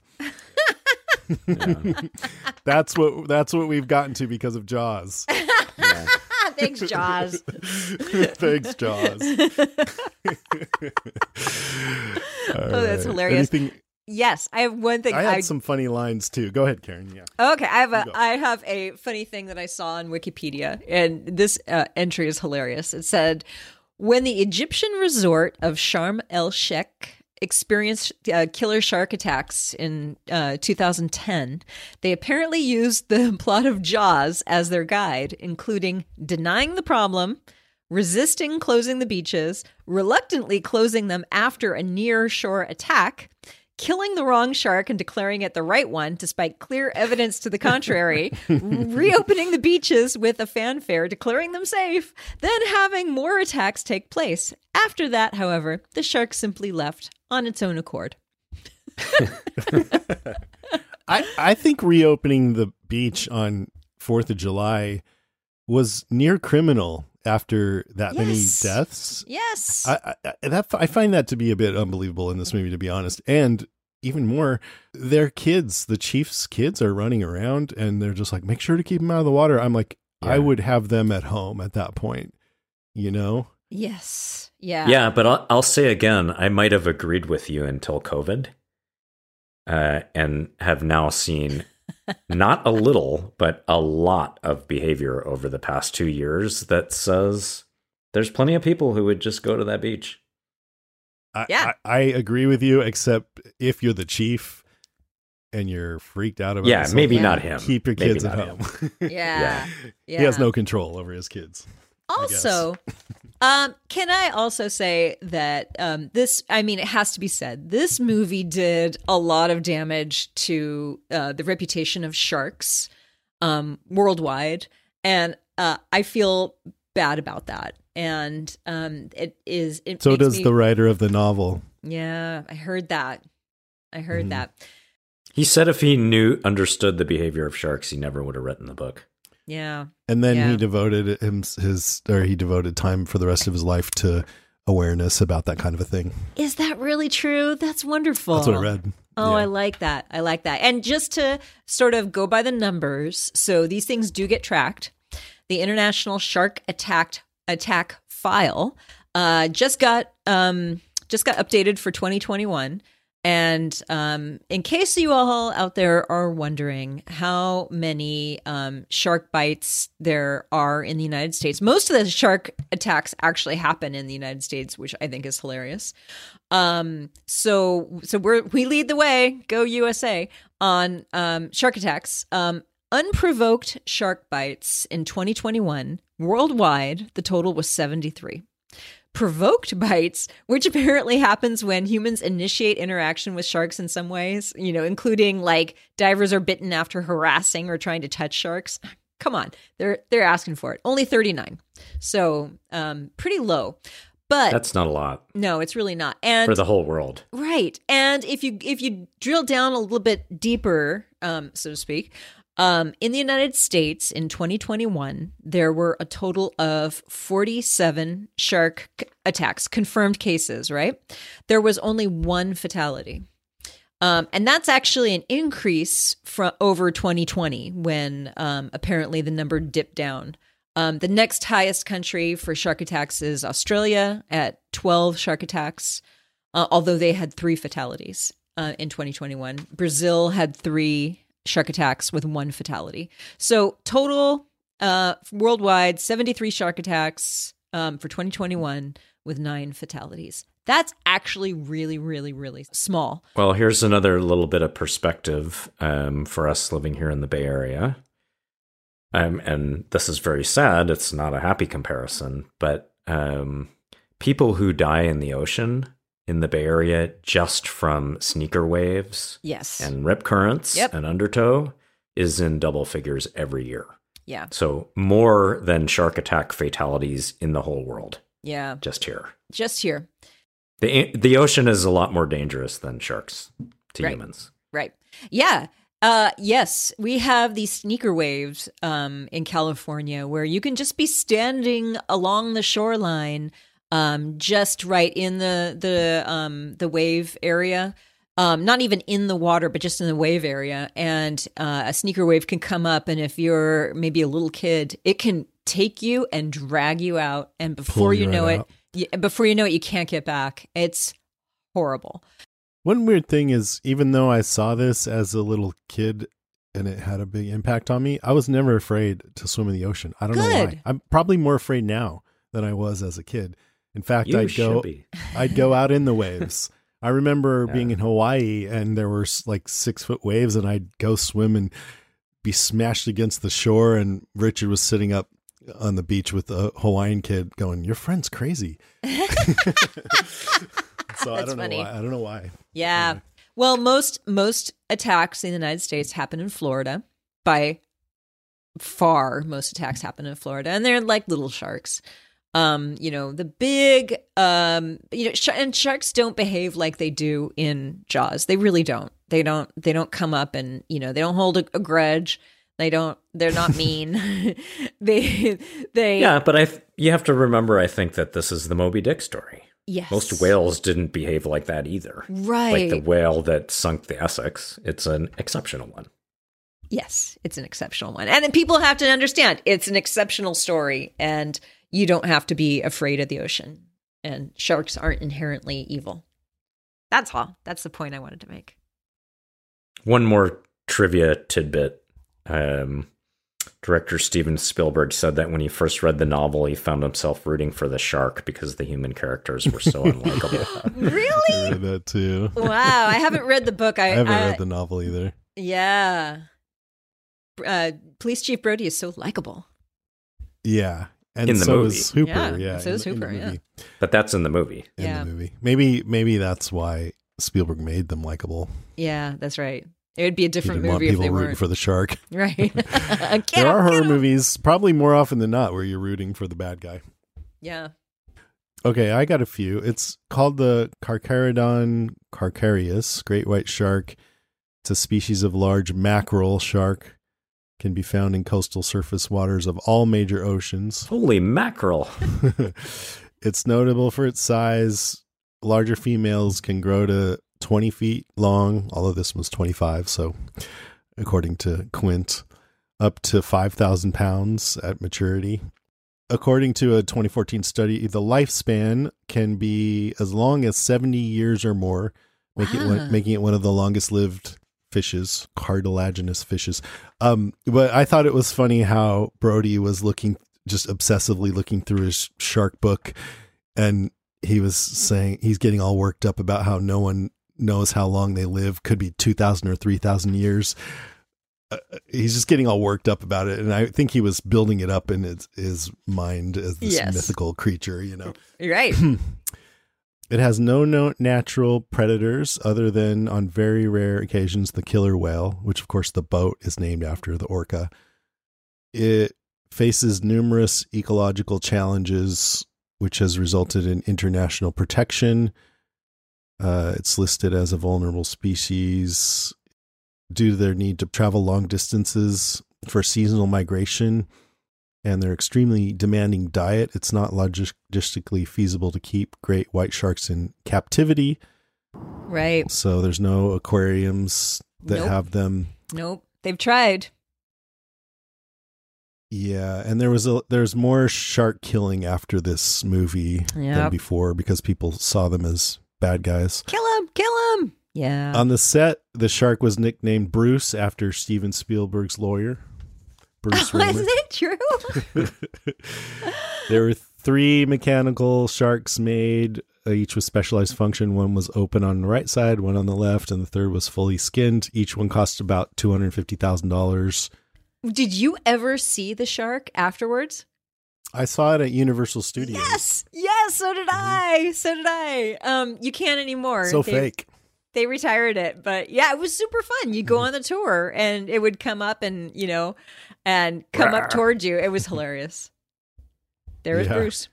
Yeah. That's what that's what we've gotten to because of Jaws. Yeah. Thanks, Jaws. Thanks, Jaws. Oh, that's hilarious. Anything, Yes, I have one thing. I had I, some funny lines too. Go ahead, Karen. Yeah. Okay, I have a You go. I have a funny thing that I saw on Wikipedia, and this uh, entry is hilarious. It said, when the Egyptian resort of Sharm el Sheikh experienced uh, killer shark attacks in uh, two thousand ten, they apparently used the plot of Jaws as their guide, including denying the problem, resisting closing the beaches, reluctantly closing them after a near-shore attack, killing the wrong shark and declaring it the right one, despite clear evidence to the contrary, reopening the beaches with a fanfare, declaring them safe, then having more attacks take place. After that, however, the shark simply left on its own accord. I, I think reopening the beach on Fourth of July was near criminal after that Yes. many deaths. Yes. I, I, that, I find that to be a bit unbelievable in this movie, to be honest. And even more, their kids, the Chiefs' kids are running around and they're just like, make sure to keep them out of the water. I'm like, Yeah. I would have them at home at that point, you know? yes. Yeah. Yeah, but I'll, I'll say again, I might have agreed with you until COVID, uh, and have now seen not a little, but a lot of behavior over the past two years that says there's plenty of people who would just go to that beach. I, Yeah. I, I agree with you, except if you're the chief and you're freaked out about Yeah, something, maybe Yeah. not him. keep your Maybe kids at not home. Yeah. Yeah. Yeah. He has no control over his kids. Also, um, can I also say that um, this, I mean, it has to be said, this movie did a lot of damage to uh, the reputation of sharks um, worldwide. And uh, I feel bad about that. And um, it is. It So makes does me- the writer of the novel. Yeah, I heard that. I heard Mhm. that. He said if he knew, understood the behavior of sharks, he never would have written the book. Yeah. And then Yeah. he devoted him his, or he devoted time for the rest of his life to awareness about that kind of a thing. Is that really true? That's wonderful. That's what I read. Oh, Yeah. I like that. I like that. And just to sort of go by the numbers, so these things do get tracked. The International Shark Attack Attack File uh, just got um, just got updated for twenty twenty-one. And um, in case you all out there are wondering how many um, shark bites there are in the United States, most of the shark attacks actually happen in the United States, which I think is hilarious. Um, so, so we're we lead the way, go U S A on um, shark attacks. Um, unprovoked shark bites in twenty twenty-one worldwide, the total was seventy-three. Provoked bites, which apparently happens when humans initiate interaction with sharks in some ways, you know, including like divers are bitten after harassing or trying to touch sharks. Come on, they're they're asking for it. Only thirty-nine, so um, pretty low. But That's not a lot no, it's really not. And for the whole world. right, and if you if you drill down a little bit deeper, um, so to speak. Um, in the United States in twenty twenty-one, there were a total of forty-seven shark c- attacks, confirmed cases, right? There was only one fatality. Um, and that's actually an increase from over twenty twenty when um, apparently the number dipped down. Um, the next highest country for shark attacks is Australia at twelve shark attacks, uh, although they had three fatalities uh, in twenty twenty-one. Brazil had three shark attacks with one fatality. So total uh, worldwide, seventy-three shark attacks um, for twenty twenty-one with nine fatalities. That's actually really, really, really small. Well, here's another little bit of perspective um, for us living here in the Bay Area. Um, and this is very sad. It's not a happy comparison, but um, people who die in the ocean in the Bay Area just from sneaker waves Yes. and rip currents Yep. and undertow is in double figures every year. Yeah. So more than shark attack fatalities in the whole world, Yeah. just here. Just here. The the ocean is a lot more dangerous than sharks to Right. humans. Right. Yeah. Uh, yes, we have these sneaker waves um, in California where you can just be standing along the shoreline, um, just right in the the um, the wave area. Um, not even in the water, but just in the wave area. And uh, a sneaker wave can come up, and if you're maybe a little kid, it can take you and drag you out. And before Pull you you know right it, out. you, before you know it, you can't get back. It's horrible. One weird thing is, even though I saw this as a little kid and it had a big impact on me, I was never afraid to swim in the ocean. I don't know Good. why. I'm probably more afraid now than I was as a kid. In fact, You I'd should go be. I'd go out in the waves. I remember Yeah. being in Hawaii and there were s- like six foot waves and I'd go swim and be smashed against the shore. And Richard was sitting up on the beach with a Hawaiian kid going, "Your friend's crazy." So I That's don't funny. know why. I don't know why. Yeah. Well, most most attacks in the United States happen in Florida. By far, most attacks happen in Florida, and they're like little sharks. Um, you know, the big, um, you know, sh- and sharks don't behave like they do in Jaws. They really don't. They don't. They don't come up and you know they don't hold a, a grudge. They don't. They're not mean. they. They. Yeah, but I. Th- you have to remember. I think that this is the Moby Dick story. Yes. Most whales didn't behave like that either. Right. Like the whale that sunk the Essex. It's an exceptional one. Yes, it's an exceptional one, and then people have to understand it's an exceptional story, and you don't have to be afraid of the ocean. And sharks aren't inherently evil. That's all. That's the point I wanted to make. One more trivia tidbit. Um, director Steven Spielberg said that when he first read the novel, he found himself rooting for the shark because the human characters were so unlikable. Really? I read that too. Wow. I haven't read the book. I, I haven't I, read the novel either. Yeah. Uh, Police Chief Brody is so likable. Yeah. And In the so movie. is Hooper. Yeah, Yeah. so is in- in Hooper, the yeah. movie. But that's in the movie. In Yeah. the movie. Maybe maybe that's why Spielberg made them likable. Yeah, that's right. It would be a He different didn't want movie if people they rooting weren't. for the shark. Right. Get There him, are get horror him. movies, probably more often than not, where you're rooting for the bad guy. Yeah. Okay, I got a few. It's called the Carcharodon carcharias, great white shark. It's a species of large mackerel shark. Can be found in coastal surface waters of all major oceans. Holy mackerel. It's notable for its size. Larger females can grow to twenty feet long, although this was twenty-five, so according to Quint, up to five thousand pounds at maturity. According to a twenty fourteen study, the lifespan can be as long as seventy years or more, make it Wow. one, making it one of the longest lived fishes, cartilaginous fishes. Um, but I thought it was funny how Brody was looking, just obsessively looking through his shark book, and he was saying he's getting all worked up about how no one knows how long they live. Could be two thousand or three thousand years. Uh, he's just getting all worked up about it. And I think he was building it up in his, his mind as this Yes. mythical creature, you know. You're right. It has no, no natural predators other than on very rare occasions the killer whale, which of course the boat is named after the orca. It faces numerous ecological challenges, which has resulted in international protection. Uh, it's listed as a vulnerable species due to their need to travel long distances for seasonal migration and their extremely demanding diet. It's not logistically feasible to keep great white sharks in captivity. Right. So there's no aquariums that Nope. have them. Nope. They've tried. Yeah, and there was a there's more shark killing after this movie than Yep. before because people saw them as bad guys. Kill him. Kill him. Yeah. On the set, the shark was nicknamed Bruce after Steven Spielberg's lawyer, Bruce Oh, Raymer. isn't it true? There were three mechanical sharks made, uh, each with specialized function. One was open on the right side, one on the left, and the third was fully skinned. Each one cost about two hundred fifty thousand dollars. Did you ever see the shark afterwards? I saw it at Universal Studios. Yes. Yes. So did I. So did I. Um, you can't anymore. So They- fake. They retired it, but yeah, it was super fun. You go on the tour and it would come up and, you know, and come up towards you. It was hilarious. There was Yeah. Bruce.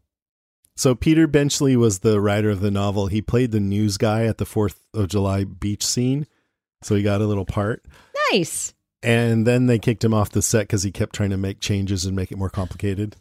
So Peter Benchley was the writer of the novel. He played the news guy at the fourth of July beach scene. So he got a little part. Nice. And then they kicked him off the set because he kept trying to make changes and make it more complicated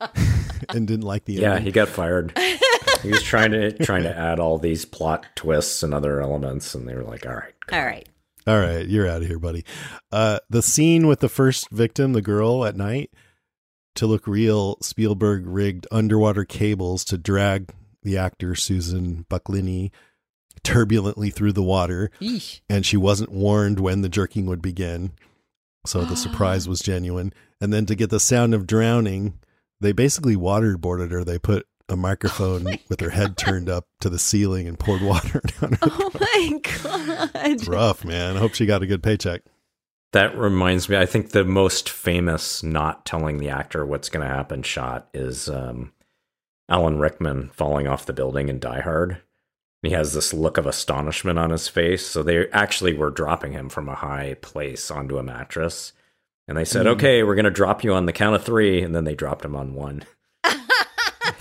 and didn't like the Yeah, ending. he got fired. He was trying to trying to add all these plot twists and other elements, and they were like, all right. All right. All right, you're out of here, buddy. Uh, the scene with the first victim, the girl at night, to look real, Spielberg rigged underwater cables to drag the actor Susan Bucklini turbulently through the water, Yeesh. and she wasn't warned when the jerking would begin. So the surprise was genuine. And then to get the sound of drowning, they basically waterboarded her. They put a microphone Oh with her head turned up to the ceiling and poured water down her. Oh my God. It's rough, man. I hope she got a good paycheck. That reminds me, I think the most famous not telling the actor what's going to happen shot is um, Alan Rickman falling off the building in Die Hard. He has this look of astonishment on his face. So they actually were dropping him from a high place onto a mattress. And they said, Mm. okay, we're going to drop you on the count of three. And then they dropped him on one.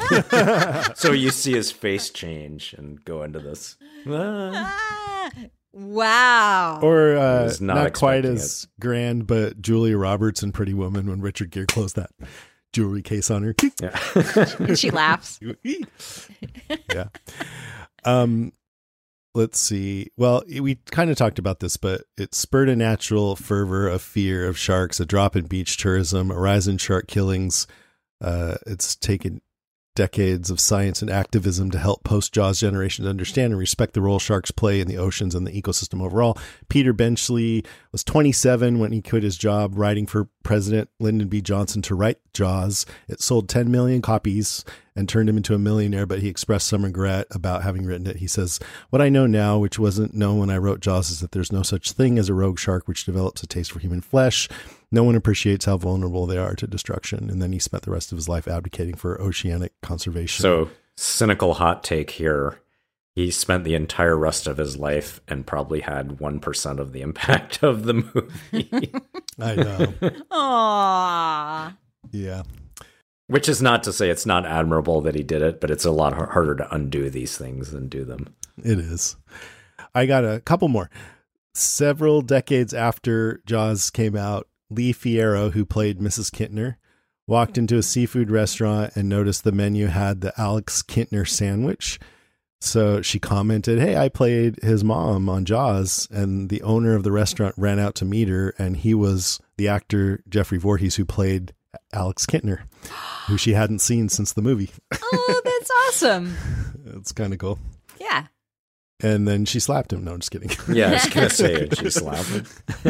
So you see his face change and go into this. "Ah." Ah, Wow. Or uh, was not not, quite expecting as grand, but Julia Roberts in Pretty Woman when Richard Gere closed that jewelry case on her. Yeah. And she laughs. Yeah. Um, let's see. Well, we kind of talked about this, but it spurred a natural fervor of fear of sharks, a drop in beach tourism, a rise in shark killings. Uh, it's taken decades of science and activism to help post-Jaws generations understand and respect the role sharks play in the oceans and the ecosystem overall. Peter Benchley was twenty-seven when he quit his job writing for President Lyndon B. Johnson to write Jaws. It sold ten million copies and turned him into a millionaire, but he expressed some regret about having written it. He says, "What I know now, which wasn't known when I wrote Jaws, is that there's no such thing as a rogue shark which develops a taste for human flesh. No one appreciates how vulnerable they are to destruction." And then he spent the rest of his life advocating for oceanic conservation. So, cynical hot take here. He spent the entire rest of his life and probably had one percent of the impact of the movie. I know. Aww. Yeah. Which is not to say it's not admirable that he did it, but it's a lot harder to undo these things than do them. It is. I got a couple more. Several decades after Jaws came out, Lee Fierro, who played Missus Kintner, walked into a seafood restaurant and noticed the menu had the Alex Kintner sandwich. So she commented, "Hey, I played his mom on Jaws." And the owner of the restaurant ran out to meet her, and he was the actor Jeffrey Voorhees, who played Alex Kintner, who she hadn't seen since the movie. Oh, that's awesome. It's kind of cool. Yeah. And then she slapped him. No, I'm just kidding. Yeah, I was going to say it. She's laughing.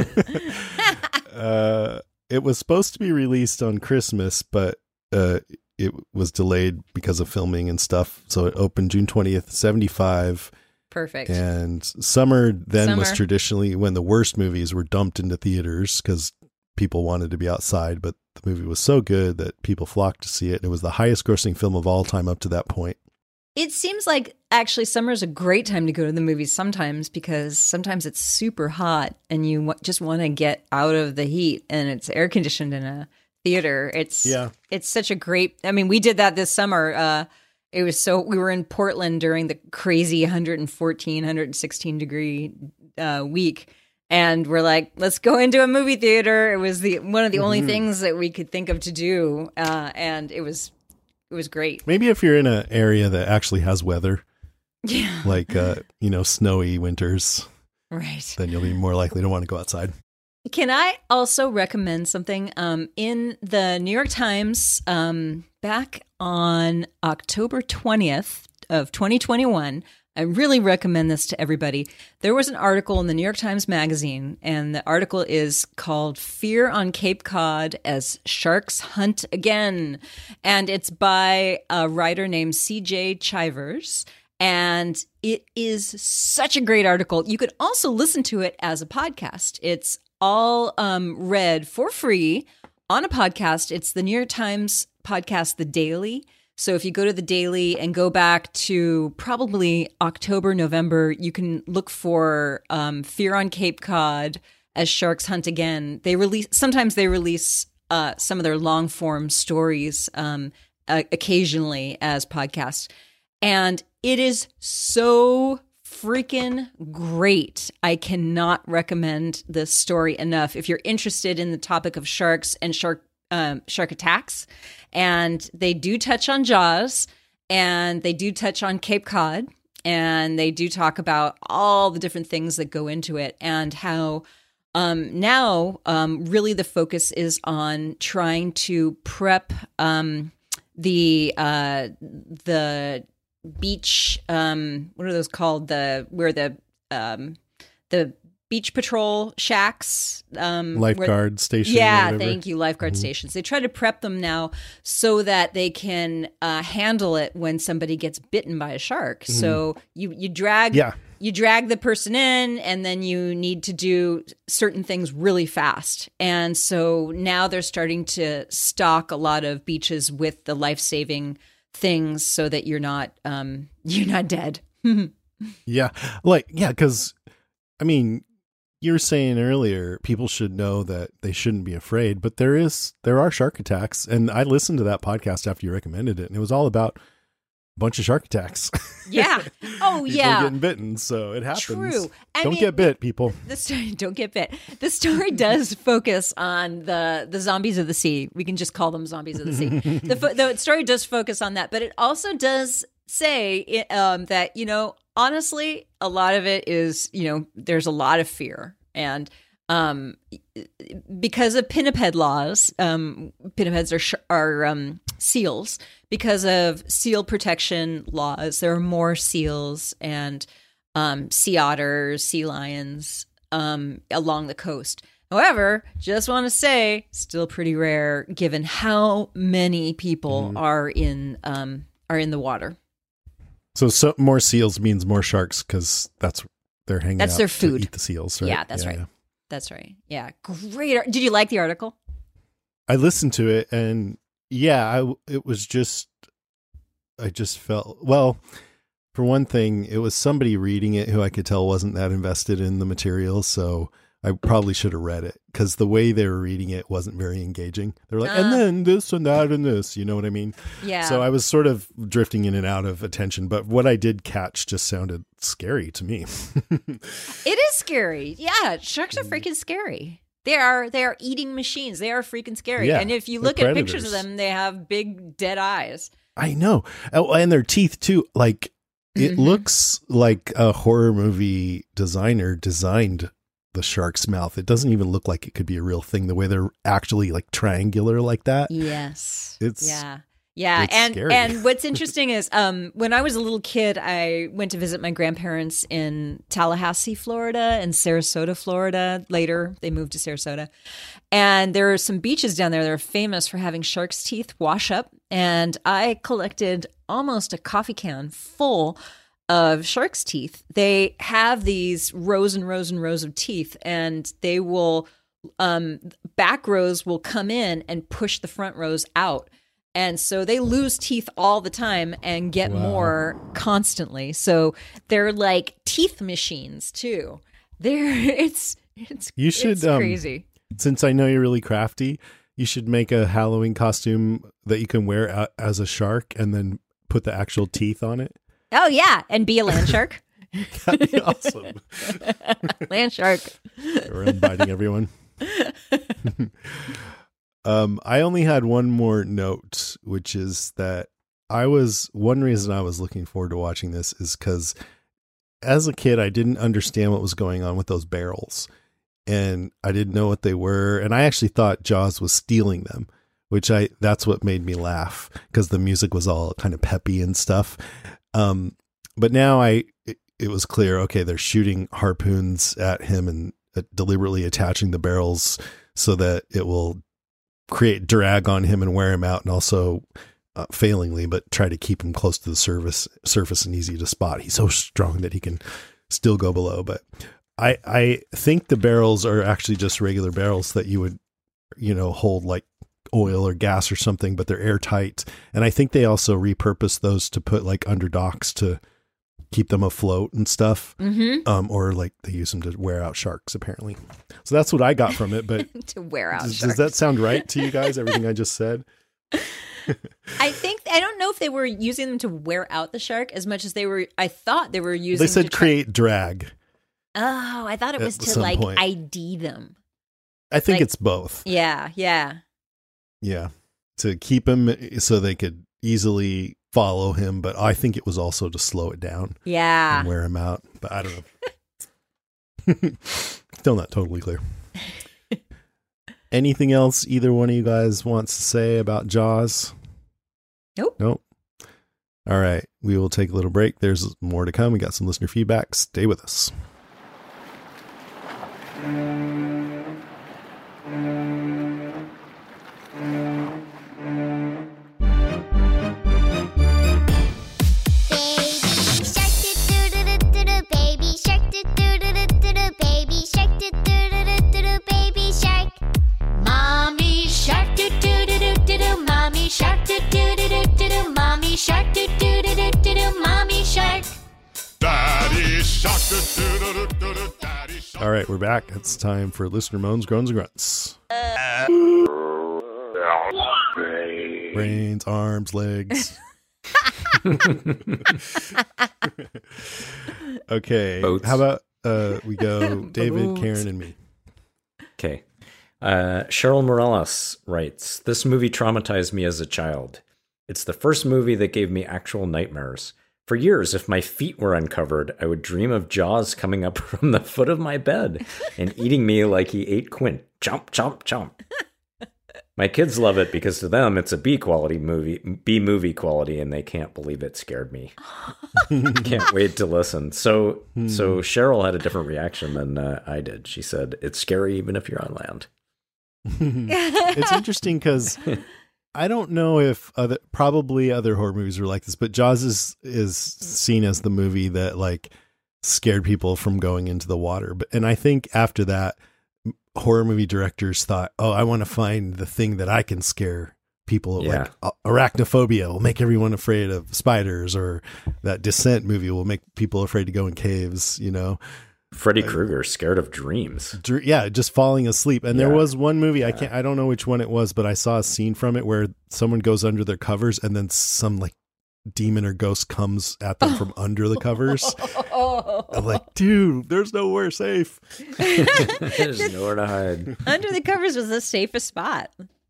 uh, it was supposed to be released on Christmas, but uh, it was delayed because of filming and stuff. So it opened June twentieth, seventy-five. Perfect. And summer then Summer. was traditionally when the worst movies were dumped into theaters because people wanted to be outside, but the movie was so good that people flocked to see it. It was the highest grossing film of all time up to that point. It seems like actually summer is a great time to go to the movies sometimes because sometimes it's super hot and you w- just want to get out of the heat and it's air conditioned in a theater. It's Yeah. It's such a great. I mean, we did that this summer. Uh, it was so we were in Portland during the crazy one fourteen, one sixteen degree uh, week. And we're like, let's go into a movie theater. It was the one of the mm-hmm. only things that we could think of to do, uh, and it was it was great. Maybe if you're in an area that actually has weather, yeah, like uh, you know, snowy winters, right, then you'll be more likely to want to go outside. Can I also recommend something? Um, in the New York Times, um, back on October twentieth of twenty twenty-one. I really recommend this to everybody. There was an article in the New York Times Magazine, and the article is called Fear on Cape Cod as Sharks Hunt Again. And it's by a writer named C J Chivers. And it is such a great article. You could also listen to it as a podcast. It's all um, read for free on a podcast. It's the New York Times podcast, The Daily. So if you go to the Daily and go back to probably October, November, you can look for um, Fear on Cape Cod as Sharks Hunt Again. They release sometimes they release uh, some of their long form stories um, uh, occasionally as podcasts, and it is so freaking great. I cannot recommend this story enough. If you're interested in the topic of sharks and shark um, shark attacks. And they do touch on Jaws, and they do touch on Cape Cod, and they do talk about all the different things that go into it, and how um, now um, really the focus is on trying to prep um, the uh, the beach. Um, what are those called? The where the um, the beach patrol shacks, um, lifeguard where, stations. Yeah, thank you, lifeguard mm-hmm. stations. They try to prep them now so that they can uh, handle it when somebody gets bitten by a shark. Mm-hmm. So you you drag yeah. you drag the person in, and then you need to do certain things really fast. And so now they're starting to stock a lot of beaches with the life saving things so that you're not um, you're not dead. yeah, like yeah, because I mean. You were saying earlier, people should know that they shouldn't be afraid, but there is, there are shark attacks. And I listened to that podcast after you recommended it, and it was all about bunch of shark attacks. Yeah. Oh, People yeah. are getting bitten, so it happens. True. I Don't mean, get bit, people. The story, don't get bit. The story does focus on the the zombies of the sea. We can just call them zombies of the sea. the, fo- the story does focus on that, but it also does say it, um, that, you know, honestly, a lot of it is, you know, there's a lot of fear. And um, because of pinniped laws, um, pinnipeds are, sh- are um, seals. Because of seal protection laws, there are more seals and um, sea otters, sea lions um, along the coast. However, just want to say, still pretty rare given how many people mm. are in um, are in the water. So, so more seals means more sharks because that's they're hanging. That's out their food. To eat the seals, right? Yeah, that's yeah, right. Yeah. That's right. Yeah, great. Did you like the article? I listened to it, and yeah, I it was just I just felt well. For one thing, it was somebody reading it who I could tell wasn't that invested in the material, so I probably should have read it because the way they were reading it wasn't very engaging. They were like, uh, and then this and that and this, you know what I mean? Yeah. So I was sort of drifting in and out of attention, but what I did catch just sounded scary to me. It is scary. Yeah, sharks are freaking scary. They are they are eating machines. They are freaking scary. Yeah, and if you look they're at pictures of predators. them, they have big dead eyes. I know. Oh, and their teeth too. Like it Mm-hmm. looks like a horror movie designer designed the shark's mouth. It doesn't even look like it could be a real thing. The way they're actually like triangular like that. Yes. It's yeah. Yeah. it's And scary. and what's interesting is um when I was a little kid, I went to visit my grandparents in Tallahassee, Florida, and Sarasota, Florida. Later, they moved to Sarasota. And there are some beaches down there that are famous for having shark's teeth wash up. And I collected almost a coffee can full of shark's teeth. They have these rows and rows and rows of teeth, and they will um back rows will come in and push the front rows out. And so they lose teeth all the time and get Wow. more constantly. So they're like teeth machines too. They're it's it's You should, it's um, crazy. Since I know you're really crafty, you should make a Halloween costume that you can wear a- as a shark and then put the actual teeth on it. Oh yeah, and be a land shark. That'd be awesome. Land shark. Around biting everyone. um, I only had one more note, which is that I was one reason I was looking forward to watching this is because as a kid, I didn't understand what was going on with those barrels, and I didn't know what they were, and I actually thought Jaws was stealing them, which I that's what made me laugh because the music was all kind of peppy and stuff. Um, but now I it, it was clear. Okay, they're shooting harpoons at him and uh, deliberately attaching the barrels so that it will create drag on him and wear him out, and also uh, failingly, but try to keep him close to the surface surface and easy to spot. He's so strong that he can still go below. But I I think the barrels are actually just regular barrels that you would you know hold like oil or gas or something, but they're airtight. And I think they also repurpose those to put like under docks to keep them afloat and stuff. Mm-hmm. Um, or like they use them to wear out sharks apparently. So that's what I got from it. But To wear out does, sharks. does that sound right to you guys? Everything I just said? I think I don't know if they were using them to wear out the shark as much as they were. I thought they were using. They said to try- create drag. Oh, I thought it at was to some like point. I D them. I think Like- it's both. Yeah, yeah. Yeah. To keep him so they could easily follow him. But I think it was also to slow it down Yeah. and wear him out. But I don't know. Still not totally clear. Anything else either one of you guys wants to say about Jaws? Nope. Nope. All right. We will take a little break. There's more to come. We got some listener feedback. Stay with us. Baby shark, do do do do do do, baby shark, do do do do do do, baby shark. Mommy shark, do do do do do do, mommy shark, do do do do do do, mommy shark, do do do do do do, mommy shark. Daddy shark, do do do do do, daddy shark. All right. We're back. It's time for listener moans, groans, and grunts. Brains, arms, legs. Okay. Boats. How about uh, we go David, Boats. Karen, and me? Okay. Uh, Cheryl Morales writes, this movie traumatized me as a child. It's the first movie that gave me actual nightmares. For years, if my feet were uncovered, I would dream of Jaws coming up from the foot of my bed and eating me like he ate Quint. Chomp, chomp, chomp. My kids love it because to them, it's a B quality movie, B movie quality, and they can't believe it scared me. Can't wait to listen. So, Hmm. so Cheryl had a different reaction than uh, I did. She said, it's scary even if you're on land. It's interesting because I don't know if other, probably other horror movies are like this, but Jaws is is seen as the movie that like scared people from going into the water. But and I think after that, horror movie directors thought, oh, I want to find the thing that I can scare people. Yeah. Like uh, arachnophobia will make everyone afraid of spiders, or that Descent movie will make people afraid to go in caves, you know. Freddy Krueger, scared of dreams. Dr- Yeah, just falling asleep. And there Yeah. was one movie, I can't, I don't know which one it was, but I saw a scene from it where someone goes under their covers and then some like demon or ghost comes at them from under the covers. I'm like, dude, there's nowhere safe. There's nowhere to hide. Under the covers was the safest spot.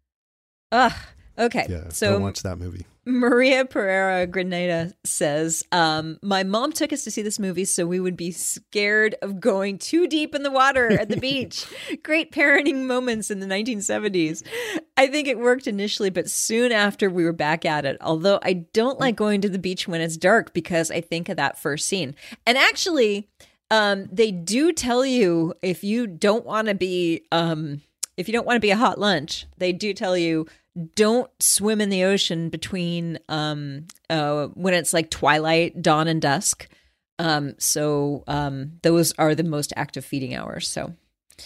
Ugh. Okay. Yeah, so don't watch that movie. Maria Pereira Grenada says, um, my mom took us to see this movie so we would be scared of going too deep in the water at the beach. Great parenting moments in the nineteen seventies. I think it worked initially, but soon after we were back at it. Although I don't like going to the beach when it's dark because I think of that first scene. And actually, um, they do tell you if you don't want to be, um, if you don't want to be a hot lunch, they do tell you, don't swim in the ocean between um uh when it's like twilight, dawn, and dusk. Um so um those are the most active feeding hours. So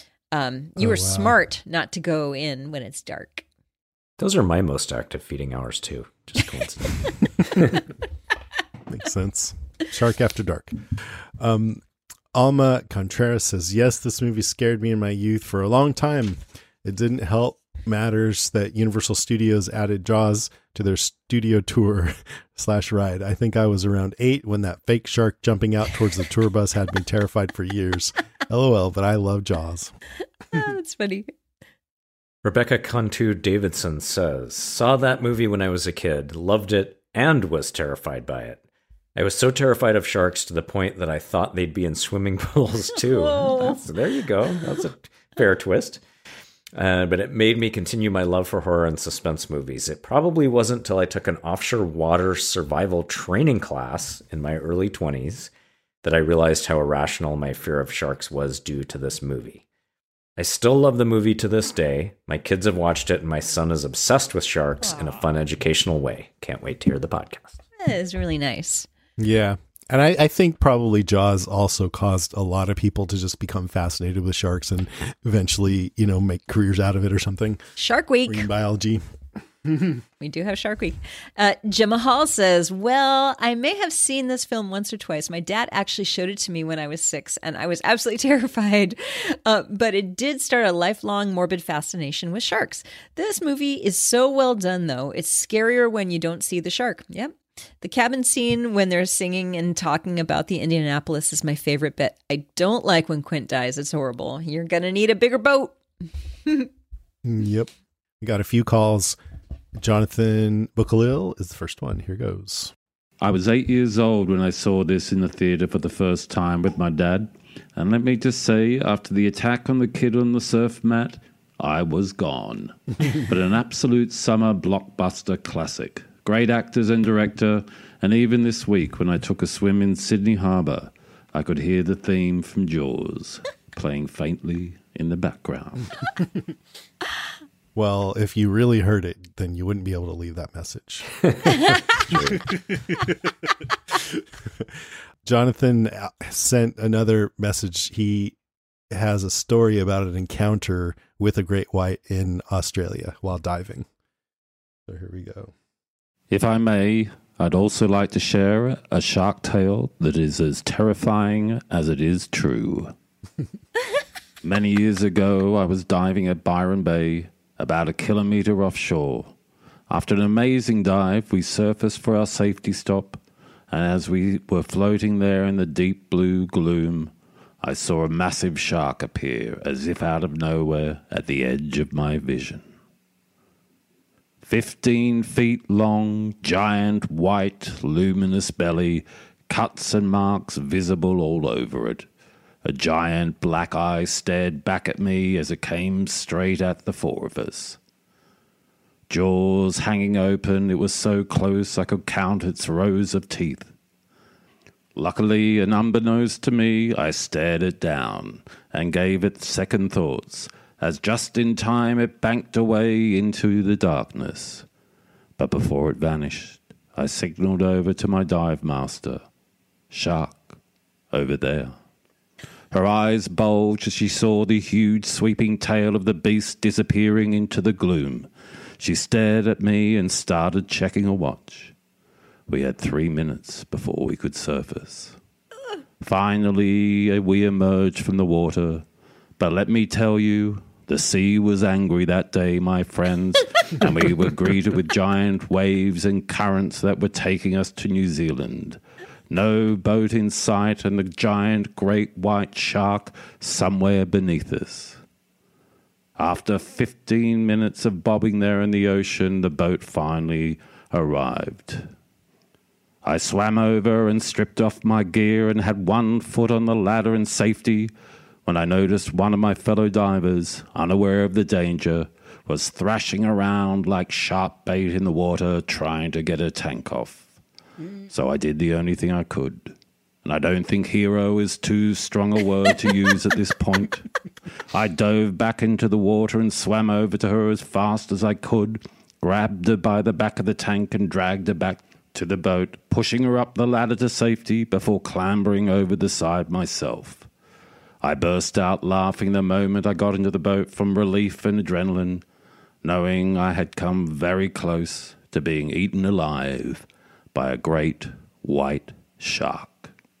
um you Oh, were wow. smart not to go in when it's dark. Those are my most active feeding hours too. Just coincidence. Makes sense. Shark After Dark. Um, Alma Contreras says, yes, this movie scared me in my youth for a long time. It didn't help matters that Universal Studios added Jaws to their studio tour slash ride. I think I was around eight when that fake shark jumping out towards the tour bus had me terrified for years. LOL, but I love Jaws. Oh, that's funny. Rebecca Cantu Davidson says, saw that movie when I was a kid, loved it, and was terrified by it. I was so terrified of sharks to the point that I thought they'd be in swimming pools too. Oh. That's, there you go. That's a fair twist. Uh, but it made me continue my love for horror and suspense movies. It probably wasn't till I took an offshore water survival training class in my early twenties that I realized how irrational my fear of sharks was due to this movie. I still love the movie to this day. My kids have watched it, and my son is obsessed with sharks in a fun, educational way. Can't wait to hear the podcast. That is really nice. Yeah. And I, I think probably Jaws also caused a lot of people to just become fascinated with sharks and eventually, you know, make careers out of it or something. Shark Week. Marine biology. We do have Shark Week. Uh, Gemma Hall says, well, I may have seen this film once or twice. My dad actually showed it to me when I was six, and I was absolutely terrified. Uh, but it did start a lifelong morbid fascination with sharks. This movie is so well done, though. It's scarier when you don't see the shark. Yep. The cabin scene when they're singing and talking about the Indianapolis is my favorite bit. I don't like when Quint dies. It's horrible. You're going to need a bigger boat. Yep. We got a few calls. Jonathan Bukalil is the first one. Here goes. I was eight years old when I saw this in the theater for the first time with my dad. And let me just say, after the attack on the kid on the surf mat, I was gone. But an absolute summer blockbuster classic. Great actors and director, and even this week when I took a swim in Sydney Harbour, I could hear the theme from Jaws playing faintly in the background. Well, if you really heard it, then you wouldn't be able to leave that message. Jonathan sent another message. He has a story about an encounter with a great white in Australia while diving. So here we go. If I may, I'd also like to share a shark tale that is as terrifying as it is true. Many years ago, I was diving at Byron Bay, about a kilometer offshore. After an amazing dive, we surfaced for our safety stop, and as we were floating there in the deep blue gloom, I saw a massive shark appear as if out of nowhere at the edge of my vision. Fifteen feet long, giant, white, luminous belly, cuts and marks visible all over it. A giant black eye stared back at me as it came straight at the four of us. Jaws hanging open, it was so close I could count its rows of teeth. Luckily, and unbeknownst to me, I stared it down and gave it second thoughts, as just in time it banked away into the darkness. But before it vanished, I signaled over to my dive master. Shark, over there. Her eyes bulged as she saw the huge sweeping tail of the beast disappearing into the gloom. She stared at me and started checking a watch. We had three minutes before we could surface. Finally, we emerged from the water. But let me tell you, the sea was angry that day, my friends, and we were greeted with giant waves and currents that were taking us to New Zealand. No boat in sight, and the giant great white shark somewhere beneath us. After fifteen minutes of bobbing there in the ocean, the boat finally arrived. I swam over and stripped off my gear and had one foot on the ladder in safety when I noticed one of my fellow divers, unaware of the danger, was thrashing around like sharp bait in the water trying to get her tank off. Mm. So I did the only thing I could. And I don't think hero is too strong a word to use at this point. I dove back into the water and swam over to her as fast as I could, grabbed her by the back of the tank and dragged her back to the boat, pushing her up the ladder to safety before clambering over the side myself. I burst out laughing the moment I got into the boat from relief and adrenaline, knowing I had come very close to being eaten alive by a great white shark.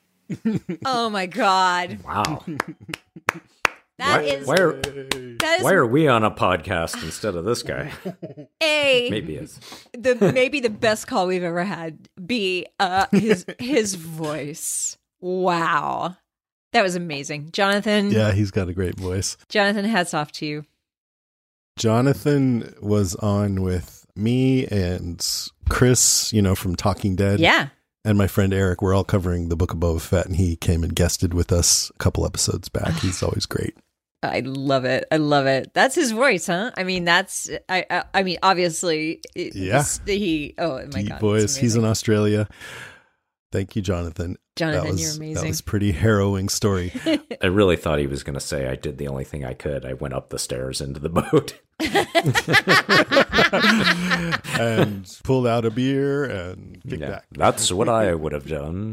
Oh my God. Wow. That why, is, why are, that is why are we on a podcast instead of this guy? A Maybe is the maybe the best call we've ever had. B uh his his voice. Wow. That was amazing. Jonathan. Yeah, he's got a great voice. Jonathan, hats off to you. Jonathan was on with me and Chris, you know, from Talking Dead. Yeah. And my friend Eric. We're all covering the Book of Boba Fett, and he came and guested with us a couple episodes back. He's always great. I love it. I love it. That's his voice, huh? I mean, that's, I I, I mean, obviously, it, yeah. he, oh my Deep God. voice. He's in Australia. Thank you, Jonathan. Jonathan, that was, you're amazing. That was a pretty harrowing story. I really thought he was going to say, I did the only thing I could. I went up the stairs into the boat. And pulled out a beer and kicked Yeah, back. that's what I would have done.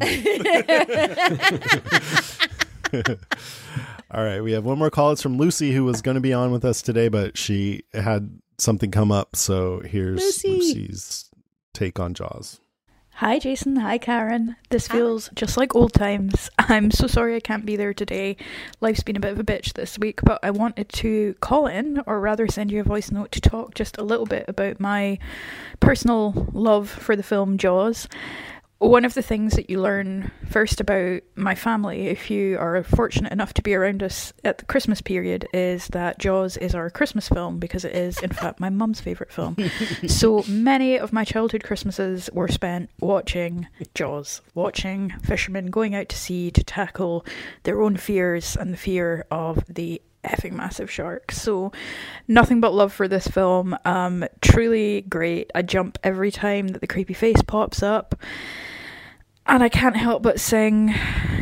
All right, we have one more call. It's from Lucy, who was going to be on with us today, but she had something come up. So here's Lucy. Lucy's take on Jaws. Hi Jason, hi Karen. This feels just like old times. I'm so sorry I can't be there today. Life's been a bit of a bitch this week, but I wanted to call in, or rather send you a voice note to talk just a little bit about my personal love for the film Jaws. One of the things that you learn first about my family, if you are fortunate enough to be around us at the Christmas period, is that Jaws is our Christmas film, because it is, in fact, my mum's favourite film. So many of my childhood Christmases were spent watching Jaws, watching fishermen going out to sea to tackle their own fears and the fear of the effing massive shark. So nothing but love for this film. Um, truly great. I jump every time that the creepy face pops up. And I can't help but sing,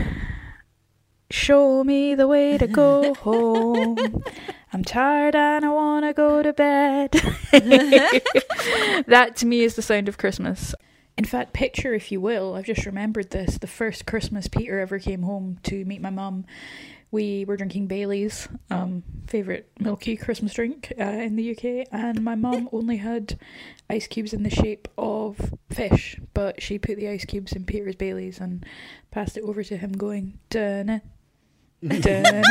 show me the way to go home. I'm tired and I want to go to bed. That to me is the sound of Christmas. In fact, picture, if you will, I've just remembered this, the first Christmas Peter ever came home to meet my mum. We were drinking Baileys, um, favourite milky Christmas drink uh, in the U K, and my mum only had ice cubes in the shape of fish, but she put the ice cubes in Peter's Baileys and passed it over to him going, dun dun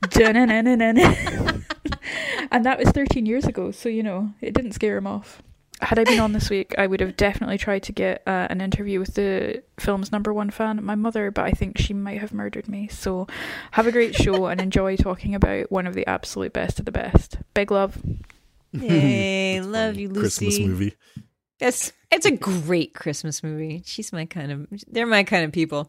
dun. And that was thirteen years ago, so, you know, it didn't scare him off. had I been on this week, I would have definitely tried to get uh, an interview with the film's number one fan, my mother, but I think she might have murdered me. So have a great show and enjoy talking about one of the absolute best of the best. Big love. Hey, love you, Lucy. Christmas movie. It's, it's a great Christmas movie. She's my kind of, they're my kind of people.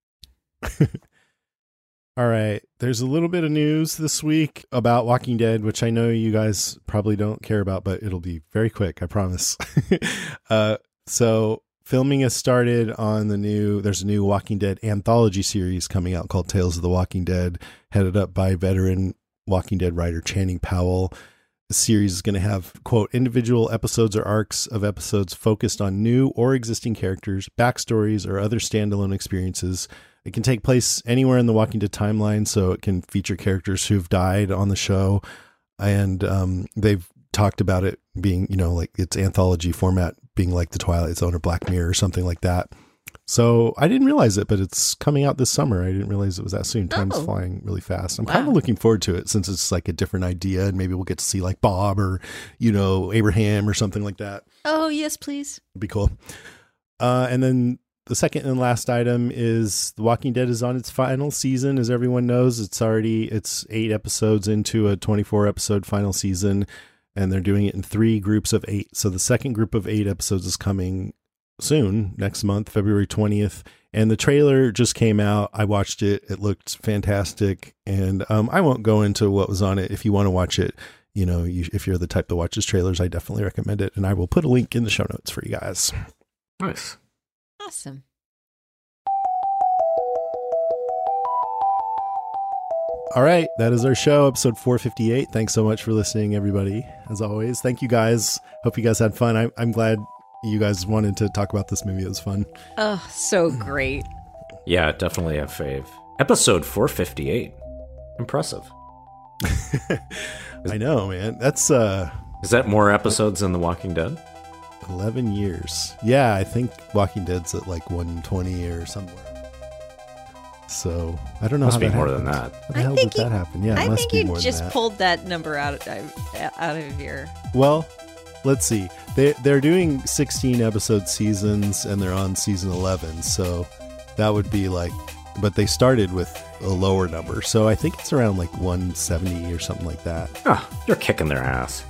All right. There's a little bit of news this week about Walking Dead, which I know you guys probably don't care about, but it'll be very quick, I promise. uh, so filming has started on the new, there's a new Walking Dead anthology series coming out called Tales of the Walking Dead, headed up by veteran Walking Dead writer Channing Powell. The series is going to have, quote, individual episodes or arcs of episodes focused on new or existing characters, backstories, or other standalone experiences. It can take place anywhere in the Walking Dead timeline, so it can feature characters who've died on the show. And um, they've talked about it being, you know, like its anthology format being like The Twilight Zone or Black Mirror or something like that. So I didn't realize it, but it's coming out this summer. I didn't realize it was that soon. Time's Oh. flying really fast. I'm Wow. kind of looking forward to it since it's like a different idea, and maybe we'll get to see like Bob or, you know, Abraham or something like that. Oh, yes, please. It'd be cool. Uh, and then the second and last item is The Walking Dead is on its final season. As everyone knows, it's already, it's eight episodes into a twenty-four episode final season, and they're doing it in three groups of eight. So the second group of eight episodes is coming soon, next month, February twentieth. And the trailer just came out. I watched it. It looked fantastic. And um, I won't go into what was on it. If you want to watch it, you know, you, if you're the type that watches trailers, I definitely recommend it. And I will put a link in the show notes for you guys. Nice. Awesome. All right. That is our show, episode four fifty-eight. Thanks so much for listening, everybody. As always, thank you guys. Hope you guys had fun. I, I'm glad you guys wanted to talk about this movie. It was fun. Oh, so great. Yeah, definitely a fave. Episode four fifty-eight. Impressive. I know, man. That's uh, Is that more episodes than The Walking Dead? eleven years. Yeah, I think Walking Dead's at like one twenty or somewhere. So I don't know Must how be that more happened. than that. How the I hell think did that you- happen? Yeah, it I must think be you more than just that. pulled that number out of, out of your... Well, let's see. They they're doing sixteen episode seasons, and they're on season eleven. So that would be like, but they started with a lower number. So I think it's around like one seventy or something like that. Oh, you're kicking their ass.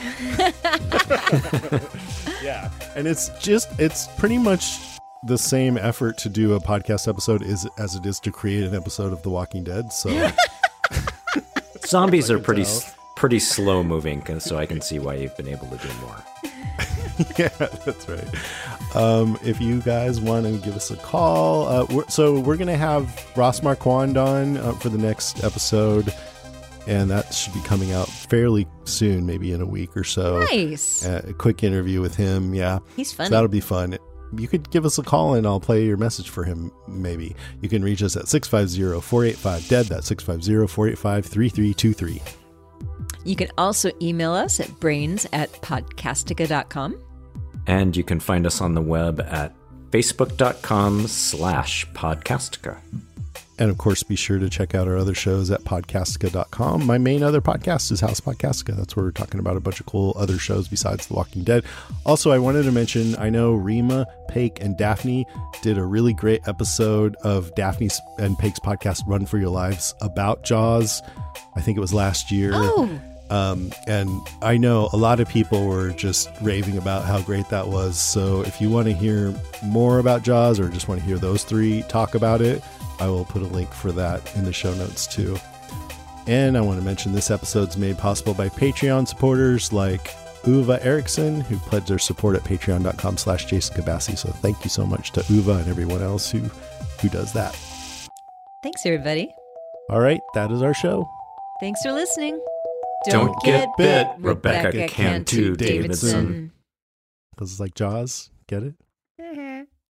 Yeah, and it's just it's pretty much the same effort to do a podcast episode is as it is to create an episode of The Walking Dead. So Zombies I are can pretty tell. s- pretty slow moving, so I can see why you've been able to do more. yeah, that's right. Um, if you guys want to give us a call, uh, we're, so we're going to have Ross Marquand on uh, for the next episode, and that should be coming out fairly soon, maybe in a week or so. Nice. Uh, a quick interview with him, yeah. He's So funny. that'll be fun. You could give us a call and I'll play your message for him, maybe. You can reach us at six five zero, four eight five, D E A D. That's six five zero, four eight five, three three two three. You can also email us at brains at podcastica dot com. And you can find us on the web at facebook.com slash podcastica. And of course, be sure to check out our other shows at podcastica dot com. My main other podcast is House Podcastica. That's where we're talking about a bunch of cool other shows besides The Walking Dead. Also, I wanted to mention, I know Rima, Paik, and Daphne did a really great episode of Daphne's and Paik's podcast, Run for Your Lives, about Jaws. I think it was last year. Oh, Um, and I know a lot of people were just raving about how great that was. So if you want to hear more about Jaws or just want to hear those three talk about it, I will put a link for that in the show notes too. And I want to mention this episode's made possible by Patreon supporters like Uva Erickson, who pledged their support at patreon.com slash Jason Kabassi. So thank you so much to Uva and everyone else who, who does that. thanks, everybody. All right, that is our show. Thanks for listening. Don't get bit, Rebecca Cantu Davidson. Davidson. This is like Jaws. Get it?